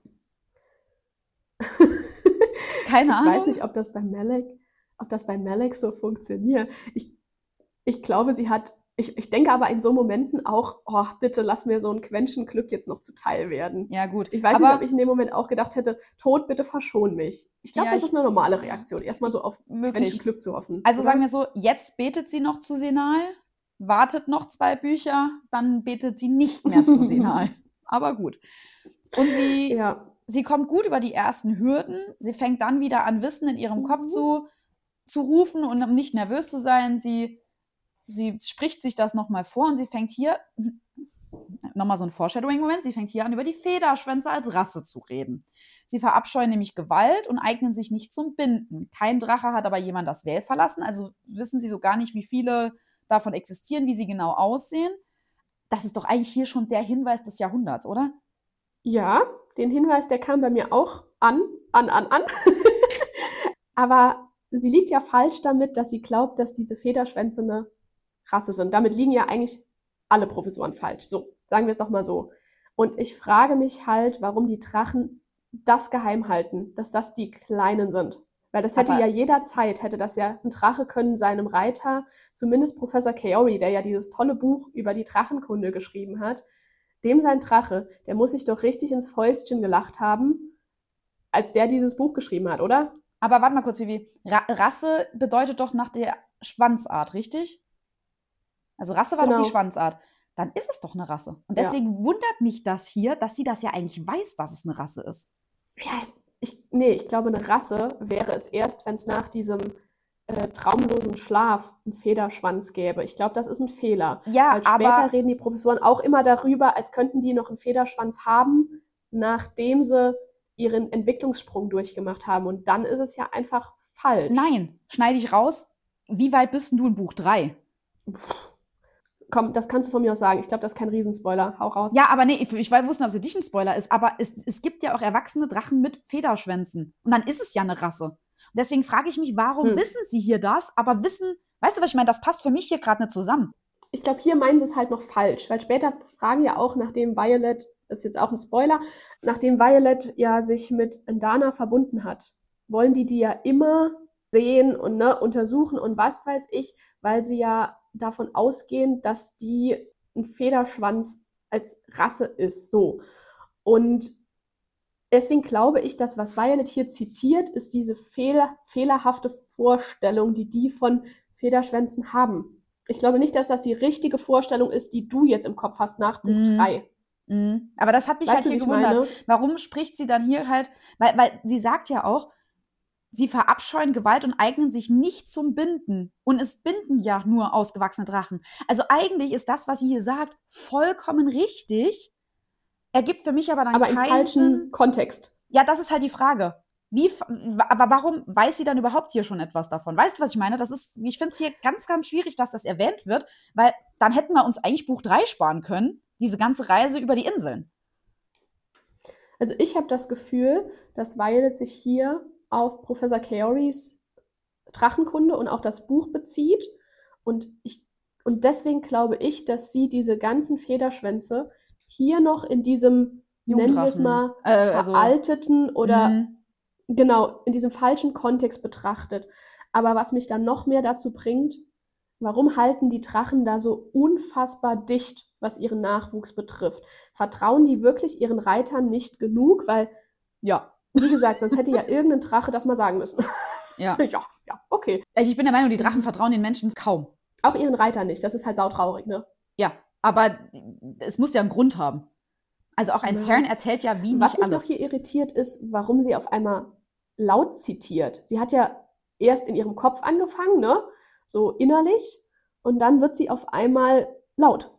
Keine Ich Ahnung. weiß nicht, ob das bei Malek, ob das bei Malek so funktioniert. Ich, ich glaube, sie hat, ich, ich denke aber in so Momenten auch, oh, bitte lass mir so ein Quäntchen Glück jetzt noch zuteil werden. Ja, gut. Ich weiß aber nicht, ob ich in dem Moment auch gedacht hätte, Tod, bitte verschon mich. Ich glaube, Ja, das ich- ist eine normale Reaktion, erstmal so auf möglich. Quäntchen Glück zu hoffen. Also oder? sagen wir so, jetzt betet sie noch zu Sinal, wartet noch zwei Bücher, dann betet sie nicht mehr zu Sinal. Aber gut. Und sie, Ja, sie kommt gut über die ersten Hürden. Sie fängt dann wieder an, Wissen in ihrem Mhm. Kopf zu, zu rufen und um nicht nervös zu sein. Sie, sie spricht sich das nochmal vor und sie fängt hier, nochmal so ein Foreshadowing-Moment, sie fängt hier an, über die Federschwänze als Rasse zu reden. Sie verabscheuen nämlich Gewalt und eignen sich nicht zum Binden. Kein Drache hat aber jemand das Vale verlassen, also wissen sie so gar nicht, wie viele davon existieren, wie sie genau aussehen. Das ist doch eigentlich hier schon der Hinweis des Jahrhunderts, oder? ja, den Hinweis, der kam bei mir auch an, an, an, an. Aber sie liegt ja falsch damit, dass sie glaubt, dass diese Federschwänze eine Rasse sind. Damit liegen ja eigentlich alle Professoren falsch. So, sagen wir es doch mal so. Und ich frage mich halt, warum die Drachen das geheim halten, dass das die Kleinen sind. Weil das hätte Aber- ja jederzeit, hätte das ja ein Drache können seinem Reiter, zumindest Professor Kaori, der ja dieses tolle Buch über die Drachenkunde geschrieben hat, dem sein Drache, der muss sich doch richtig ins Fäustchen gelacht haben, als der dieses Buch geschrieben hat, oder? Aber warte mal kurz, Vivi. Ra Rasse bedeutet doch nach der Schwanzart, richtig? Also Rasse war doch Genau. die Schwanzart. Dann ist es doch eine Rasse. Und Ja. deswegen wundert mich das hier, dass sie das ja eigentlich weiß, dass es eine Rasse ist. Ja, ich, nee, ich glaube, eine Rasse wäre es erst, wenn es nach diesem äh, traumlosen Schlaf einen Federschwanz gäbe. Ich glaube, das ist ein Fehler. Ja, Weil später aber reden die Professoren auch immer darüber, als könnten die noch einen Federschwanz haben, nachdem sie ihren Entwicklungssprung durchgemacht haben. Und dann ist es ja einfach falsch. nein, schneide ich raus. Wie weit bist denn du in Buch drei? Komm, das kannst du von mir aus sagen. Ich glaube, das ist kein Riesenspoiler. Hau raus. Ja, aber nee, ich, ich weiß nicht, ob es für dich ein Spoiler ist, aber es, es gibt ja auch erwachsene Drachen mit Federschwänzen. Und dann ist es ja eine Rasse. Und deswegen frage ich mich, warum Hm. wissen sie hier das, aber wissen, weißt du, was ich meine? Das passt für mich hier gerade nicht zusammen. Ich glaube, hier meinen sie es halt noch falsch, weil später fragen ja auch, nachdem Violet, das ist jetzt auch ein Spoiler, nachdem Violet ja sich mit Ndana verbunden hat, wollen die die ja immer sehen und ne, untersuchen und was weiß ich, weil sie ja davon ausgehen, dass die ein Federschwanz als Rasse ist, so. Und deswegen glaube ich, dass was Violet hier zitiert, ist diese fehler, fehlerhafte Vorstellung, die die von Federschwänzen haben. Ich glaube nicht, dass das die richtige Vorstellung ist, die du jetzt im Kopf hast nach Buch Mhm. drei. Mhm. Aber das hat mich Weißt halt du, hier wie ich gewundert. meine? Warum spricht sie dann hier halt, weil, weil sie sagt ja auch, sie verabscheuen Gewalt und eignen sich nicht zum Binden. Und es binden ja nur ausgewachsene Drachen. Also eigentlich ist das, was sie hier sagt, vollkommen richtig. Ergibt für mich aber dann Aber im keinen falschen Sinn. Kontext. Ja, das ist halt die Frage. Wie, f- wa- aber warum weiß sie dann überhaupt hier schon etwas davon? Weißt du, was ich meine? Das ist, ich finde es hier ganz, ganz schwierig, dass das erwähnt wird, weil dann hätten wir uns eigentlich Buch drei sparen können, diese ganze Reise über die Inseln. Also ich habe das Gefühl, dass Violet sich hier auf Professor Kaoris Drachenkunde und auch das Buch bezieht. Und, ich, und deswegen glaube ich, dass sie diese ganzen Federschwänze hier noch in diesem, nennen wir es Jungdrachen. mal, Äh, also- veralteten oder Mhm. genau, in diesem falschen Kontext betrachtet. Aber was mich dann noch mehr dazu bringt, warum halten die Drachen da so unfassbar dicht, was ihren Nachwuchs betrifft? Vertrauen die wirklich ihren Reitern nicht genug? Weil, Ja, wie gesagt, sonst hätte ja irgendein Drache das mal sagen müssen. ja. ja, ja, okay. Also ich bin der Meinung, die Drachen vertrauen den Menschen kaum. Auch ihren Reitern nicht. Das ist halt sautraurig, ne? Ja, aber es muss ja einen Grund haben. Also auch ein Ja. Herrn erzählt ja wie Was nicht mich noch alles. hier irritiert ist, warum sie auf einmal laut zitiert. Sie hat ja erst in ihrem Kopf angefangen, ne? So innerlich. Und dann wird sie auf einmal laut.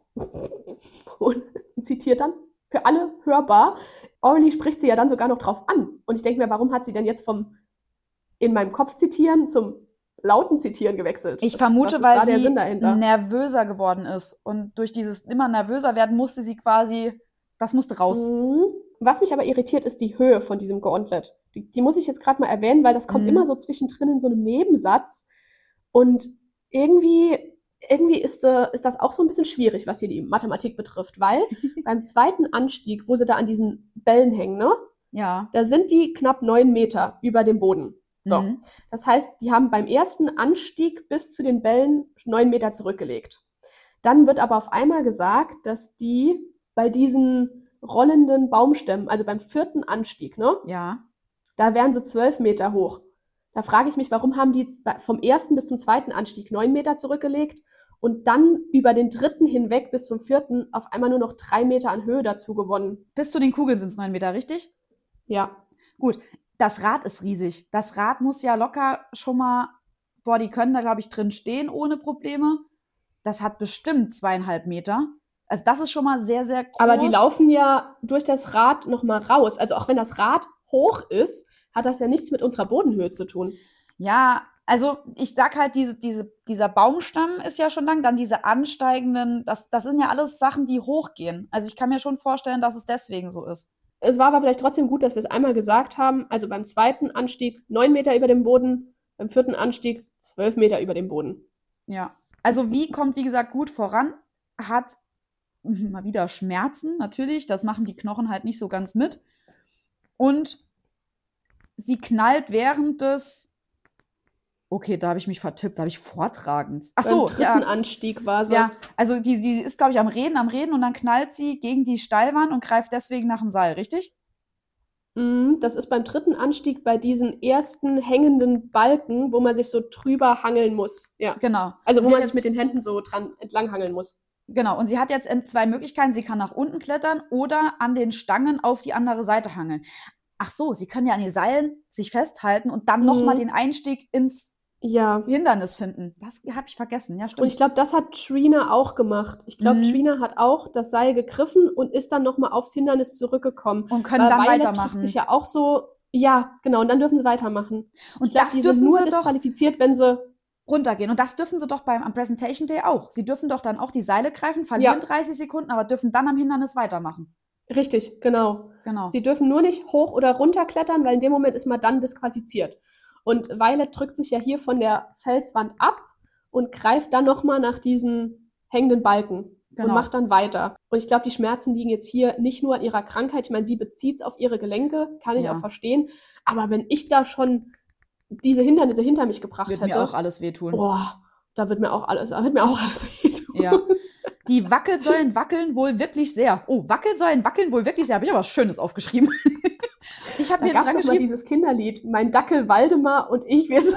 Und zitiert dann für alle hörbar. Orly spricht sie ja dann sogar noch drauf an. Und ich denke mir, warum hat sie denn jetzt vom in meinem Kopf zitieren zum lauten Zitieren gewechselt? Ich Was- vermute, was ist weil da der sie Sinn dahinter? nervöser geworden ist. Und durch dieses immer nervöser werden musste sie quasi, das musste raus. Mhm. Was mich aber irritiert, ist die Höhe von diesem Gauntlet. Die, die muss ich jetzt gerade mal erwähnen, weil das kommt Mhm. immer so zwischendrin in so einem Nebensatz. Und irgendwie, irgendwie ist, äh, ist das auch so ein bisschen schwierig, was hier die Mathematik betrifft, weil beim zweiten Anstieg, wo sie da an diesen Bällen hängen, ne, Ja. da sind die knapp neun Meter über dem Boden. So, Mhm. das heißt, die haben beim ersten Anstieg bis zu den Bällen neun Meter zurückgelegt. Dann wird aber auf einmal gesagt, dass die bei diesen rollenden Baumstämmen, also beim vierten Anstieg, ne, Ja. da wären sie zwölf Meter hoch. Da frage ich mich, warum haben die bei- vom ersten bis zum zweiten Anstieg neun Meter zurückgelegt und dann über den dritten hinweg bis zum vierten auf einmal nur noch drei Meter an Höhe dazu gewonnen? Bis zu den Kugeln sind es neun Meter, richtig? Ja, Gut. Das Rad ist riesig. Das Rad muss ja locker schon mal, boah, die können da, glaube ich, drin stehen ohne Probleme. Das hat bestimmt zweieinhalb Meter. Also das ist schon mal sehr, sehr groß. aber die laufen ja durch das Rad nochmal raus. Also auch wenn das Rad hoch ist, hat das ja nichts mit unserer Bodenhöhe zu tun. Ja, also ich sag halt, diese, diese, dieser Baumstamm ist ja schon lang, dann diese ansteigenden, das, das sind ja alles Sachen, die hochgehen. Also ich kann mir schon vorstellen, dass es deswegen so ist. Es war aber vielleicht trotzdem gut, dass wir es einmal gesagt haben. Also beim zweiten Anstieg neun Meter über dem Boden, beim vierten Anstieg zwölf Meter über dem Boden. Ja. Also wie kommt, wie gesagt, gut voran, hat mal wieder Schmerzen, natürlich, das machen die Knochen halt nicht so ganz mit. Und sie knallt während des, okay, da habe ich mich vertippt, da habe ich Vortragens. Ach so, beim dritten ja. Anstieg war sie. Ja, also die, sie ist, glaube ich, am Reden, am Reden und dann knallt sie gegen die Steilwand und greift deswegen nach dem Seil, richtig? Mhm, das ist beim dritten Anstieg bei diesen ersten hängenden Balken, wo man sich so drüber hangeln muss. Ja. Genau. Also wo Sie man hat sich mit den jetzt- Händen so dran entlang hangeln muss. Genau, und sie hat jetzt in- zwei Möglichkeiten. Sie kann nach unten klettern oder an den Stangen auf die andere Seite hangeln. Ach so, sie können ja an den Seilen sich festhalten und dann Mhm. nochmal den Einstieg ins Ja. Hindernis finden. Das habe ich vergessen, ja, Und stimmt. ich glaube, das hat Trina auch gemacht. Ich glaube, Mhm. Trina hat auch das Seil gegriffen und ist dann nochmal aufs Hindernis zurückgekommen. Und können Weil dann Violet weitermachen. trifft sich ja auch so, ja, genau, und dann dürfen sie weitermachen. Und Ich glaube, das die sind dürfen nur sie doch disqualifiziert, wenn sie, runtergehen. Und das dürfen sie doch beim am Presentation Day auch. Sie dürfen doch dann auch die Seile greifen, verlieren Ja. dreißig Sekunden, aber dürfen dann am Hindernis weitermachen. richtig, genau. Genau. Sie dürfen nur nicht hoch oder runter klettern, weil in dem Moment ist man dann disqualifiziert. Und Violet drückt sich ja hier von der Felswand ab und greift dann nochmal nach diesen hängenden Balken Genau. und macht dann weiter. Und ich glaube, die Schmerzen liegen jetzt hier nicht nur an ihrer Krankheit. Ich meine, sie bezieht es auf ihre Gelenke, kann ich Ja. auch verstehen. Aber wenn ich da schon diese Hindernisse hinter mich gebracht Wird hätte, mir auch alles wehtun. boah, da wird mir auch alles, da wird mir auch alles wehtun. Ja. Die Wackelsäulen wackeln wohl wirklich sehr. Oh, Wackelsäulen wackeln wohl wirklich sehr. Habe ich aber was Schönes aufgeschrieben. Ich habe Da mir gab es dran doch mal geschrieben, dieses Kinderlied, mein Dackel Waldemar und ich wir so.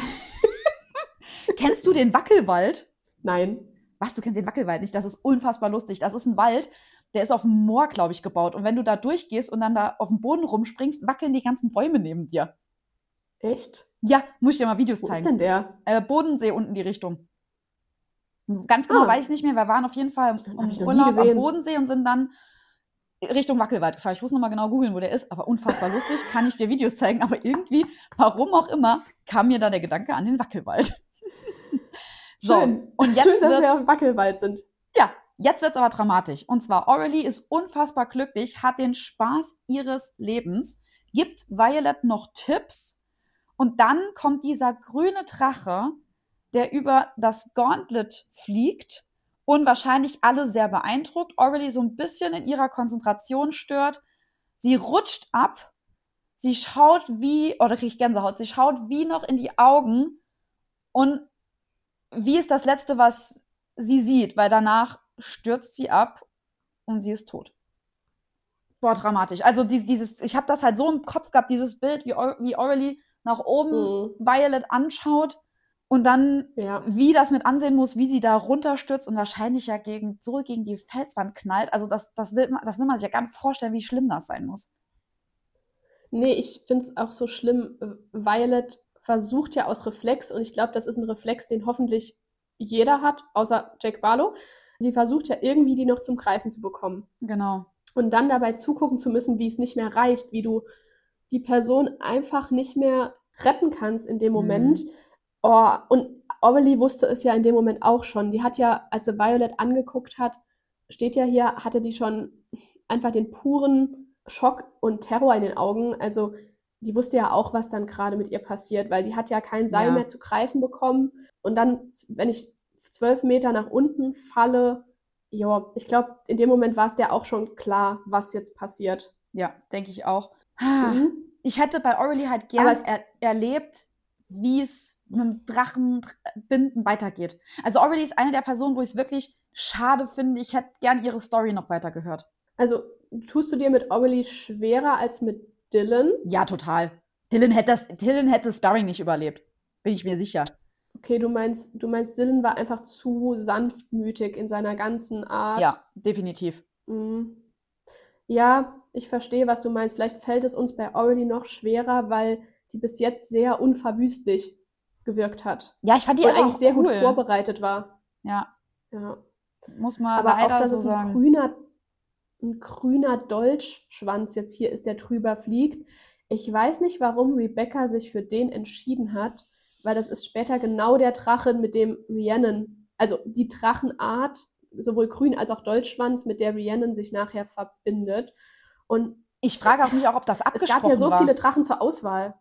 kennst du den Wackelwald? Nein. Was, du kennst den Wackelwald nicht? Das ist unfassbar lustig. Das ist ein Wald, der ist auf dem Moor, glaube ich, gebaut. Und wenn du da durchgehst und dann da auf dem Boden rumspringst, wackeln die ganzen Bäume neben dir. Echt? Ja, muss ich dir mal Videos Wo ist zeigen. denn der? Äh, Bodensee unten die Richtung. Ganz genau Ah. weiß ich nicht mehr. Wir waren auf jeden Fall Hab im ich noch nie Urlaub am gesehen. Bodensee und sind dann Richtung Wackelwald gefahren. Ich muss noch mal genau googeln, wo der ist, aber unfassbar lustig. Kann ich dir Videos zeigen, aber irgendwie, warum auch immer, kam mir da der Gedanke an den Wackelwald. So, Schön. und jetzt Schön, dass wir wird's- auf Wackelwald sind. Ja, jetzt wird es aber dramatisch. Und zwar, Aurelie ist unfassbar glücklich, hat den Spaß ihres Lebens, gibt Violet noch Tipps und dann kommt dieser grüne Drache, der über das Gauntlet fliegt und wahrscheinlich alle sehr beeindruckt. Aurelie so ein bisschen in ihrer Konzentration stört. Sie rutscht ab. Sie schaut wie, oder kriege ich Gänsehaut, sie schaut wie noch in die Augen und wie ist das Letzte, was sie sieht, weil danach stürzt sie ab und sie ist tot. Boah, dramatisch. Also die, dieses, ich habe das halt so im Kopf gehabt, dieses Bild, wie, Au- wie Aurelie nach oben Mhm. Violet anschaut und dann Ja. wie das mit ansehen muss, wie sie da runterstürzt und wahrscheinlich ja gegen, so gegen die Felswand knallt. Also das, das, will, man- das will man sich ja gar nicht vorstellen, wie schlimm das sein muss. Nee, ich finde es auch so schlimm. äh, Violet versucht ja aus Reflex, und ich glaube, das ist ein Reflex, den hoffentlich jeder hat, außer Jack Barlow. Sie versucht ja irgendwie, die noch zum Greifen zu bekommen. Genau. Und dann dabei zugucken zu müssen, wie es nicht mehr reicht, wie du die Person einfach nicht mehr retten kannst in dem Mhm. Moment. Oh, und Aurelie wusste es ja in dem Moment auch schon. Die hat ja, als sie Violet angeguckt hat, steht ja hier, hatte die schon einfach den puren Schock und Terror in den Augen. Also die wusste ja auch, was dann gerade mit ihr passiert, weil die hat ja kein Seil Ja. mehr zu greifen bekommen. Und dann, wenn ich zwölf Meter nach unten falle, ja, ich glaube, in dem Moment war es der auch schon klar, was jetzt passiert. Ja, denke ich auch. Ah, Mhm. Ich hätte bei Aurelie halt Aber gern es- er erlebt, wie es mit dem Drachenbinden weitergeht. Also Aurelie ist eine der Personen, wo ich es wirklich schade finde. Ich hätte gern ihre Story noch weiter gehört. Also tust du dir mit Aurelie schwerer als mit Dylan? Ja, total. Dylan hätte das, Dylan hätte Sparring nicht überlebt. Bin ich mir sicher. Okay, du meinst, du meinst, Dylan war einfach zu sanftmütig in seiner ganzen Art. Ja, definitiv. Mhm. Ja, ich verstehe, was du meinst. Vielleicht fällt es uns bei Aurelie noch schwerer, weil die bis jetzt sehr unverwüstlich gewirkt hat Ja, ich fand die und einfach eigentlich sehr cool. gut vorbereitet war. Ja, Ja. muss man Aber auch, leider dass so es ein sagen. grüner, ein grüner Dolchschwanz jetzt hier ist, der drüber fliegt. Ich weiß nicht, warum Rebecca sich für den entschieden hat, weil das ist später genau der Drache, mit dem Rhiannon, also die Drachenart, sowohl grün als auch Dolchschwanz, mit der Rhiannon sich nachher verbindet. Und Ich frage auch mich auch, ob das es abgesprochen gab ja so war. viele Drachen zur Auswahl.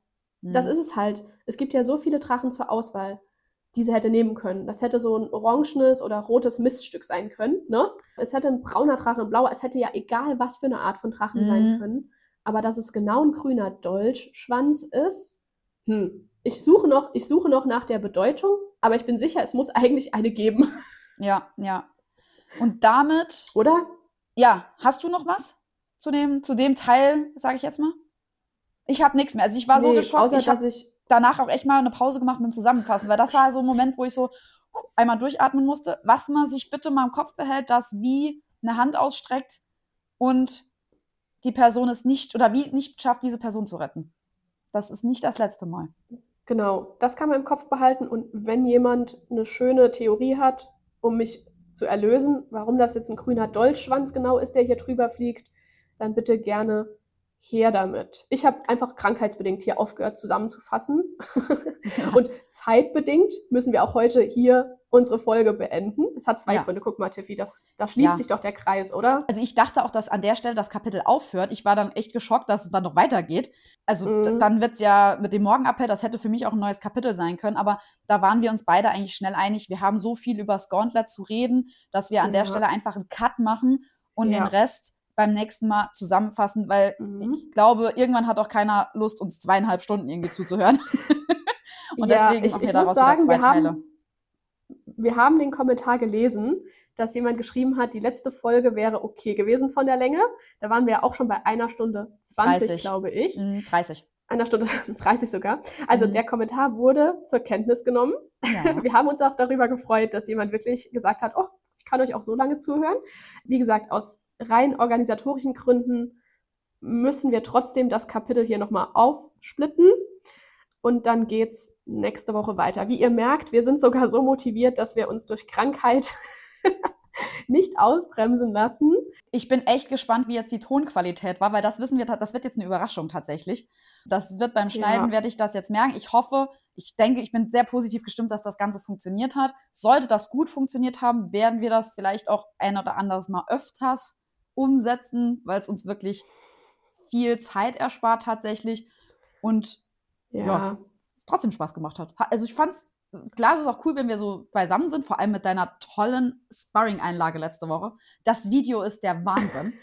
Das ist es halt. Es gibt ja so viele Drachen zur Auswahl, die sie hätte nehmen können. Das hätte so ein orangenes oder rotes Miststück sein können, ne? Es hätte ein brauner Drache, ein blauer, es hätte ja egal, was für eine Art von Drachen Mhm. sein können. Aber dass es genau ein grüner Dolchschwanz ist, hm. Ich suche noch, ich suche noch nach der Bedeutung, aber ich bin sicher, es muss eigentlich eine geben, Ja, ja. Und damit, oder? ja, hast du noch was zu dem, zu dem Teil, sage ich jetzt mal? Ich habe nichts mehr. Also ich war so Nee, geschockt. außer Ich habe dass ich, danach auch echt mal eine Pause gemacht mit dem Zusammenfassen, weil das war so ein Moment, wo ich so einmal durchatmen musste, was man sich bitte mal im Kopf behält, dass wie eine Hand ausstreckt und die Person es nicht oder wie nicht schafft, diese Person zu retten. Das ist nicht das letzte Mal. genau, das kann man im Kopf behalten. Und wenn jemand eine schöne Theorie hat, um mich zu erlösen, warum das jetzt ein grüner Dolchschwanz genau ist, der hier drüber fliegt, dann bitte gerne her damit. Ich habe einfach krankheitsbedingt hier aufgehört zusammenzufassen. Und zeitbedingt müssen wir auch heute hier unsere Folge beenden. Es hat zwei Ja. Gründe. Guck mal, Tiffy, das, da schließt Ja. sich doch der Kreis, oder? Also ich dachte auch, dass an der Stelle das Kapitel aufhört. Ich war dann echt geschockt, dass es dann noch weitergeht. Also Mhm. d- dann wird's ja mit dem Morgenappell, das hätte für mich auch ein neues Kapitel sein können. Aber da waren wir uns beide eigentlich schnell einig. Wir haben so viel über das Gauntlet zu reden, dass wir an der Ja. Stelle einfach einen Cut machen und Ja. den Rest beim nächsten Mal zusammenfassen, weil Mhm. ich glaube, irgendwann hat auch keiner Lust, uns zweieinhalb Stunden irgendwie zuzuhören. Und Ja, deswegen ich, machen ich wir daraus muss sagen, wieder zwei wir Teile. haben, wir haben den Kommentar gelesen, dass jemand geschrieben hat, die letzte Folge wäre okay gewesen von der Länge. Da waren wir ja auch schon bei einer Stunde zwanzig, dreißig. glaube ich. Mm, dreißig. Einer Stunde dreißig sogar. Also Mhm. der Kommentar wurde zur Kenntnis genommen. Ja. Wir haben uns auch darüber gefreut, dass jemand wirklich gesagt hat, oh, ich kann euch auch so lange zuhören. Wie gesagt, aus rein organisatorischen Gründen müssen wir trotzdem das Kapitel hier nochmal aufsplitten. Und dann geht's nächste Woche weiter. Wie ihr merkt, wir sind sogar so motiviert, dass wir uns durch Krankheit nicht ausbremsen lassen. Ich bin echt gespannt, wie jetzt die Tonqualität war, weil das wissen wir, das wird jetzt eine Überraschung tatsächlich. Das wird beim Schneiden, Ja. werde ich das jetzt merken. Ich hoffe, ich denke, ich bin sehr positiv gestimmt, dass das Ganze funktioniert hat. Sollte das gut funktioniert haben, werden wir das vielleicht auch ein oder anderes Mal öfters umsetzen, weil es uns wirklich viel Zeit erspart tatsächlich und Ja. Ja. es trotzdem Spaß gemacht hat. Ha- Also ich fand's, klar, es ist auch cool, wenn wir so beisammen sind, vor allem mit deiner tollen Sparring-Einlage letzte Woche. Das Video ist der Wahnsinn.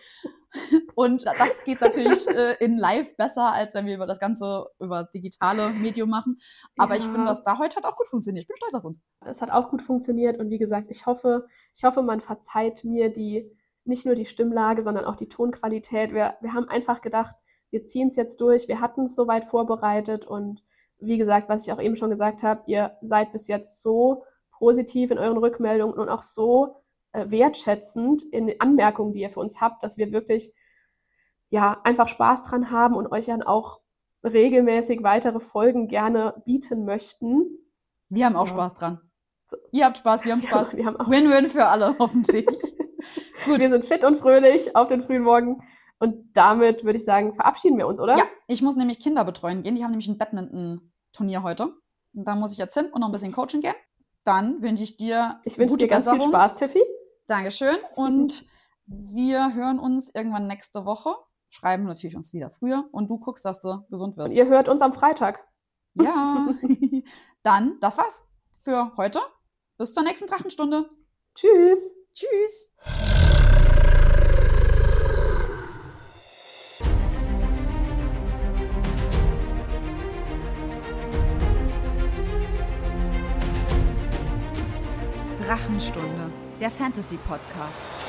Und das geht natürlich äh, in live besser, als wenn wir über das Ganze, über das digitale Medium machen. Aber ich Ja. finde, das da heute hat auch gut funktioniert. Ich bin stolz auf uns. Es hat auch gut funktioniert und wie gesagt, ich hoffe, ich hoffe, man verzeiht mir die, nicht nur die Stimmlage, sondern auch die Tonqualität. Wir, wir haben einfach gedacht, wir ziehen es jetzt durch, wir hatten es soweit vorbereitet und wie gesagt, was ich auch eben schon gesagt habe, ihr seid bis jetzt so positiv in euren Rückmeldungen und auch so äh, wertschätzend in den Anmerkungen, die ihr für uns habt, dass wir wirklich ja einfach Spaß dran haben und euch dann auch regelmäßig weitere Folgen gerne bieten möchten. Wir haben auch Ja. Spaß dran. So. Ihr habt Spaß, wir haben Wir haben, Spaß. wir haben auch Win-win für alle, hoffentlich. Gut. Wir sind fit und fröhlich auf den frühen Morgen. Und damit würde ich sagen, verabschieden wir uns, oder? Ja, ich muss nämlich Kinder betreuen gehen. Die haben nämlich ein Badminton-Turnier heute. Und da muss ich jetzt hin und noch ein bisschen coachen gehen. Dann wünsche ich dir Ich wünsche gute dir ganz viel Besserung. Spaß, Tiffy. Dankeschön. Und wir hören uns irgendwann nächste Woche. Schreiben natürlich uns wieder früher. Und du guckst, dass du gesund Und wirst. ihr hört uns am Freitag. Ja. Dann, das war's für heute. Bis zur nächsten Drachenstunde. Tschüss. Tschüss. Drachenstunde, der Fantasy-Podcast.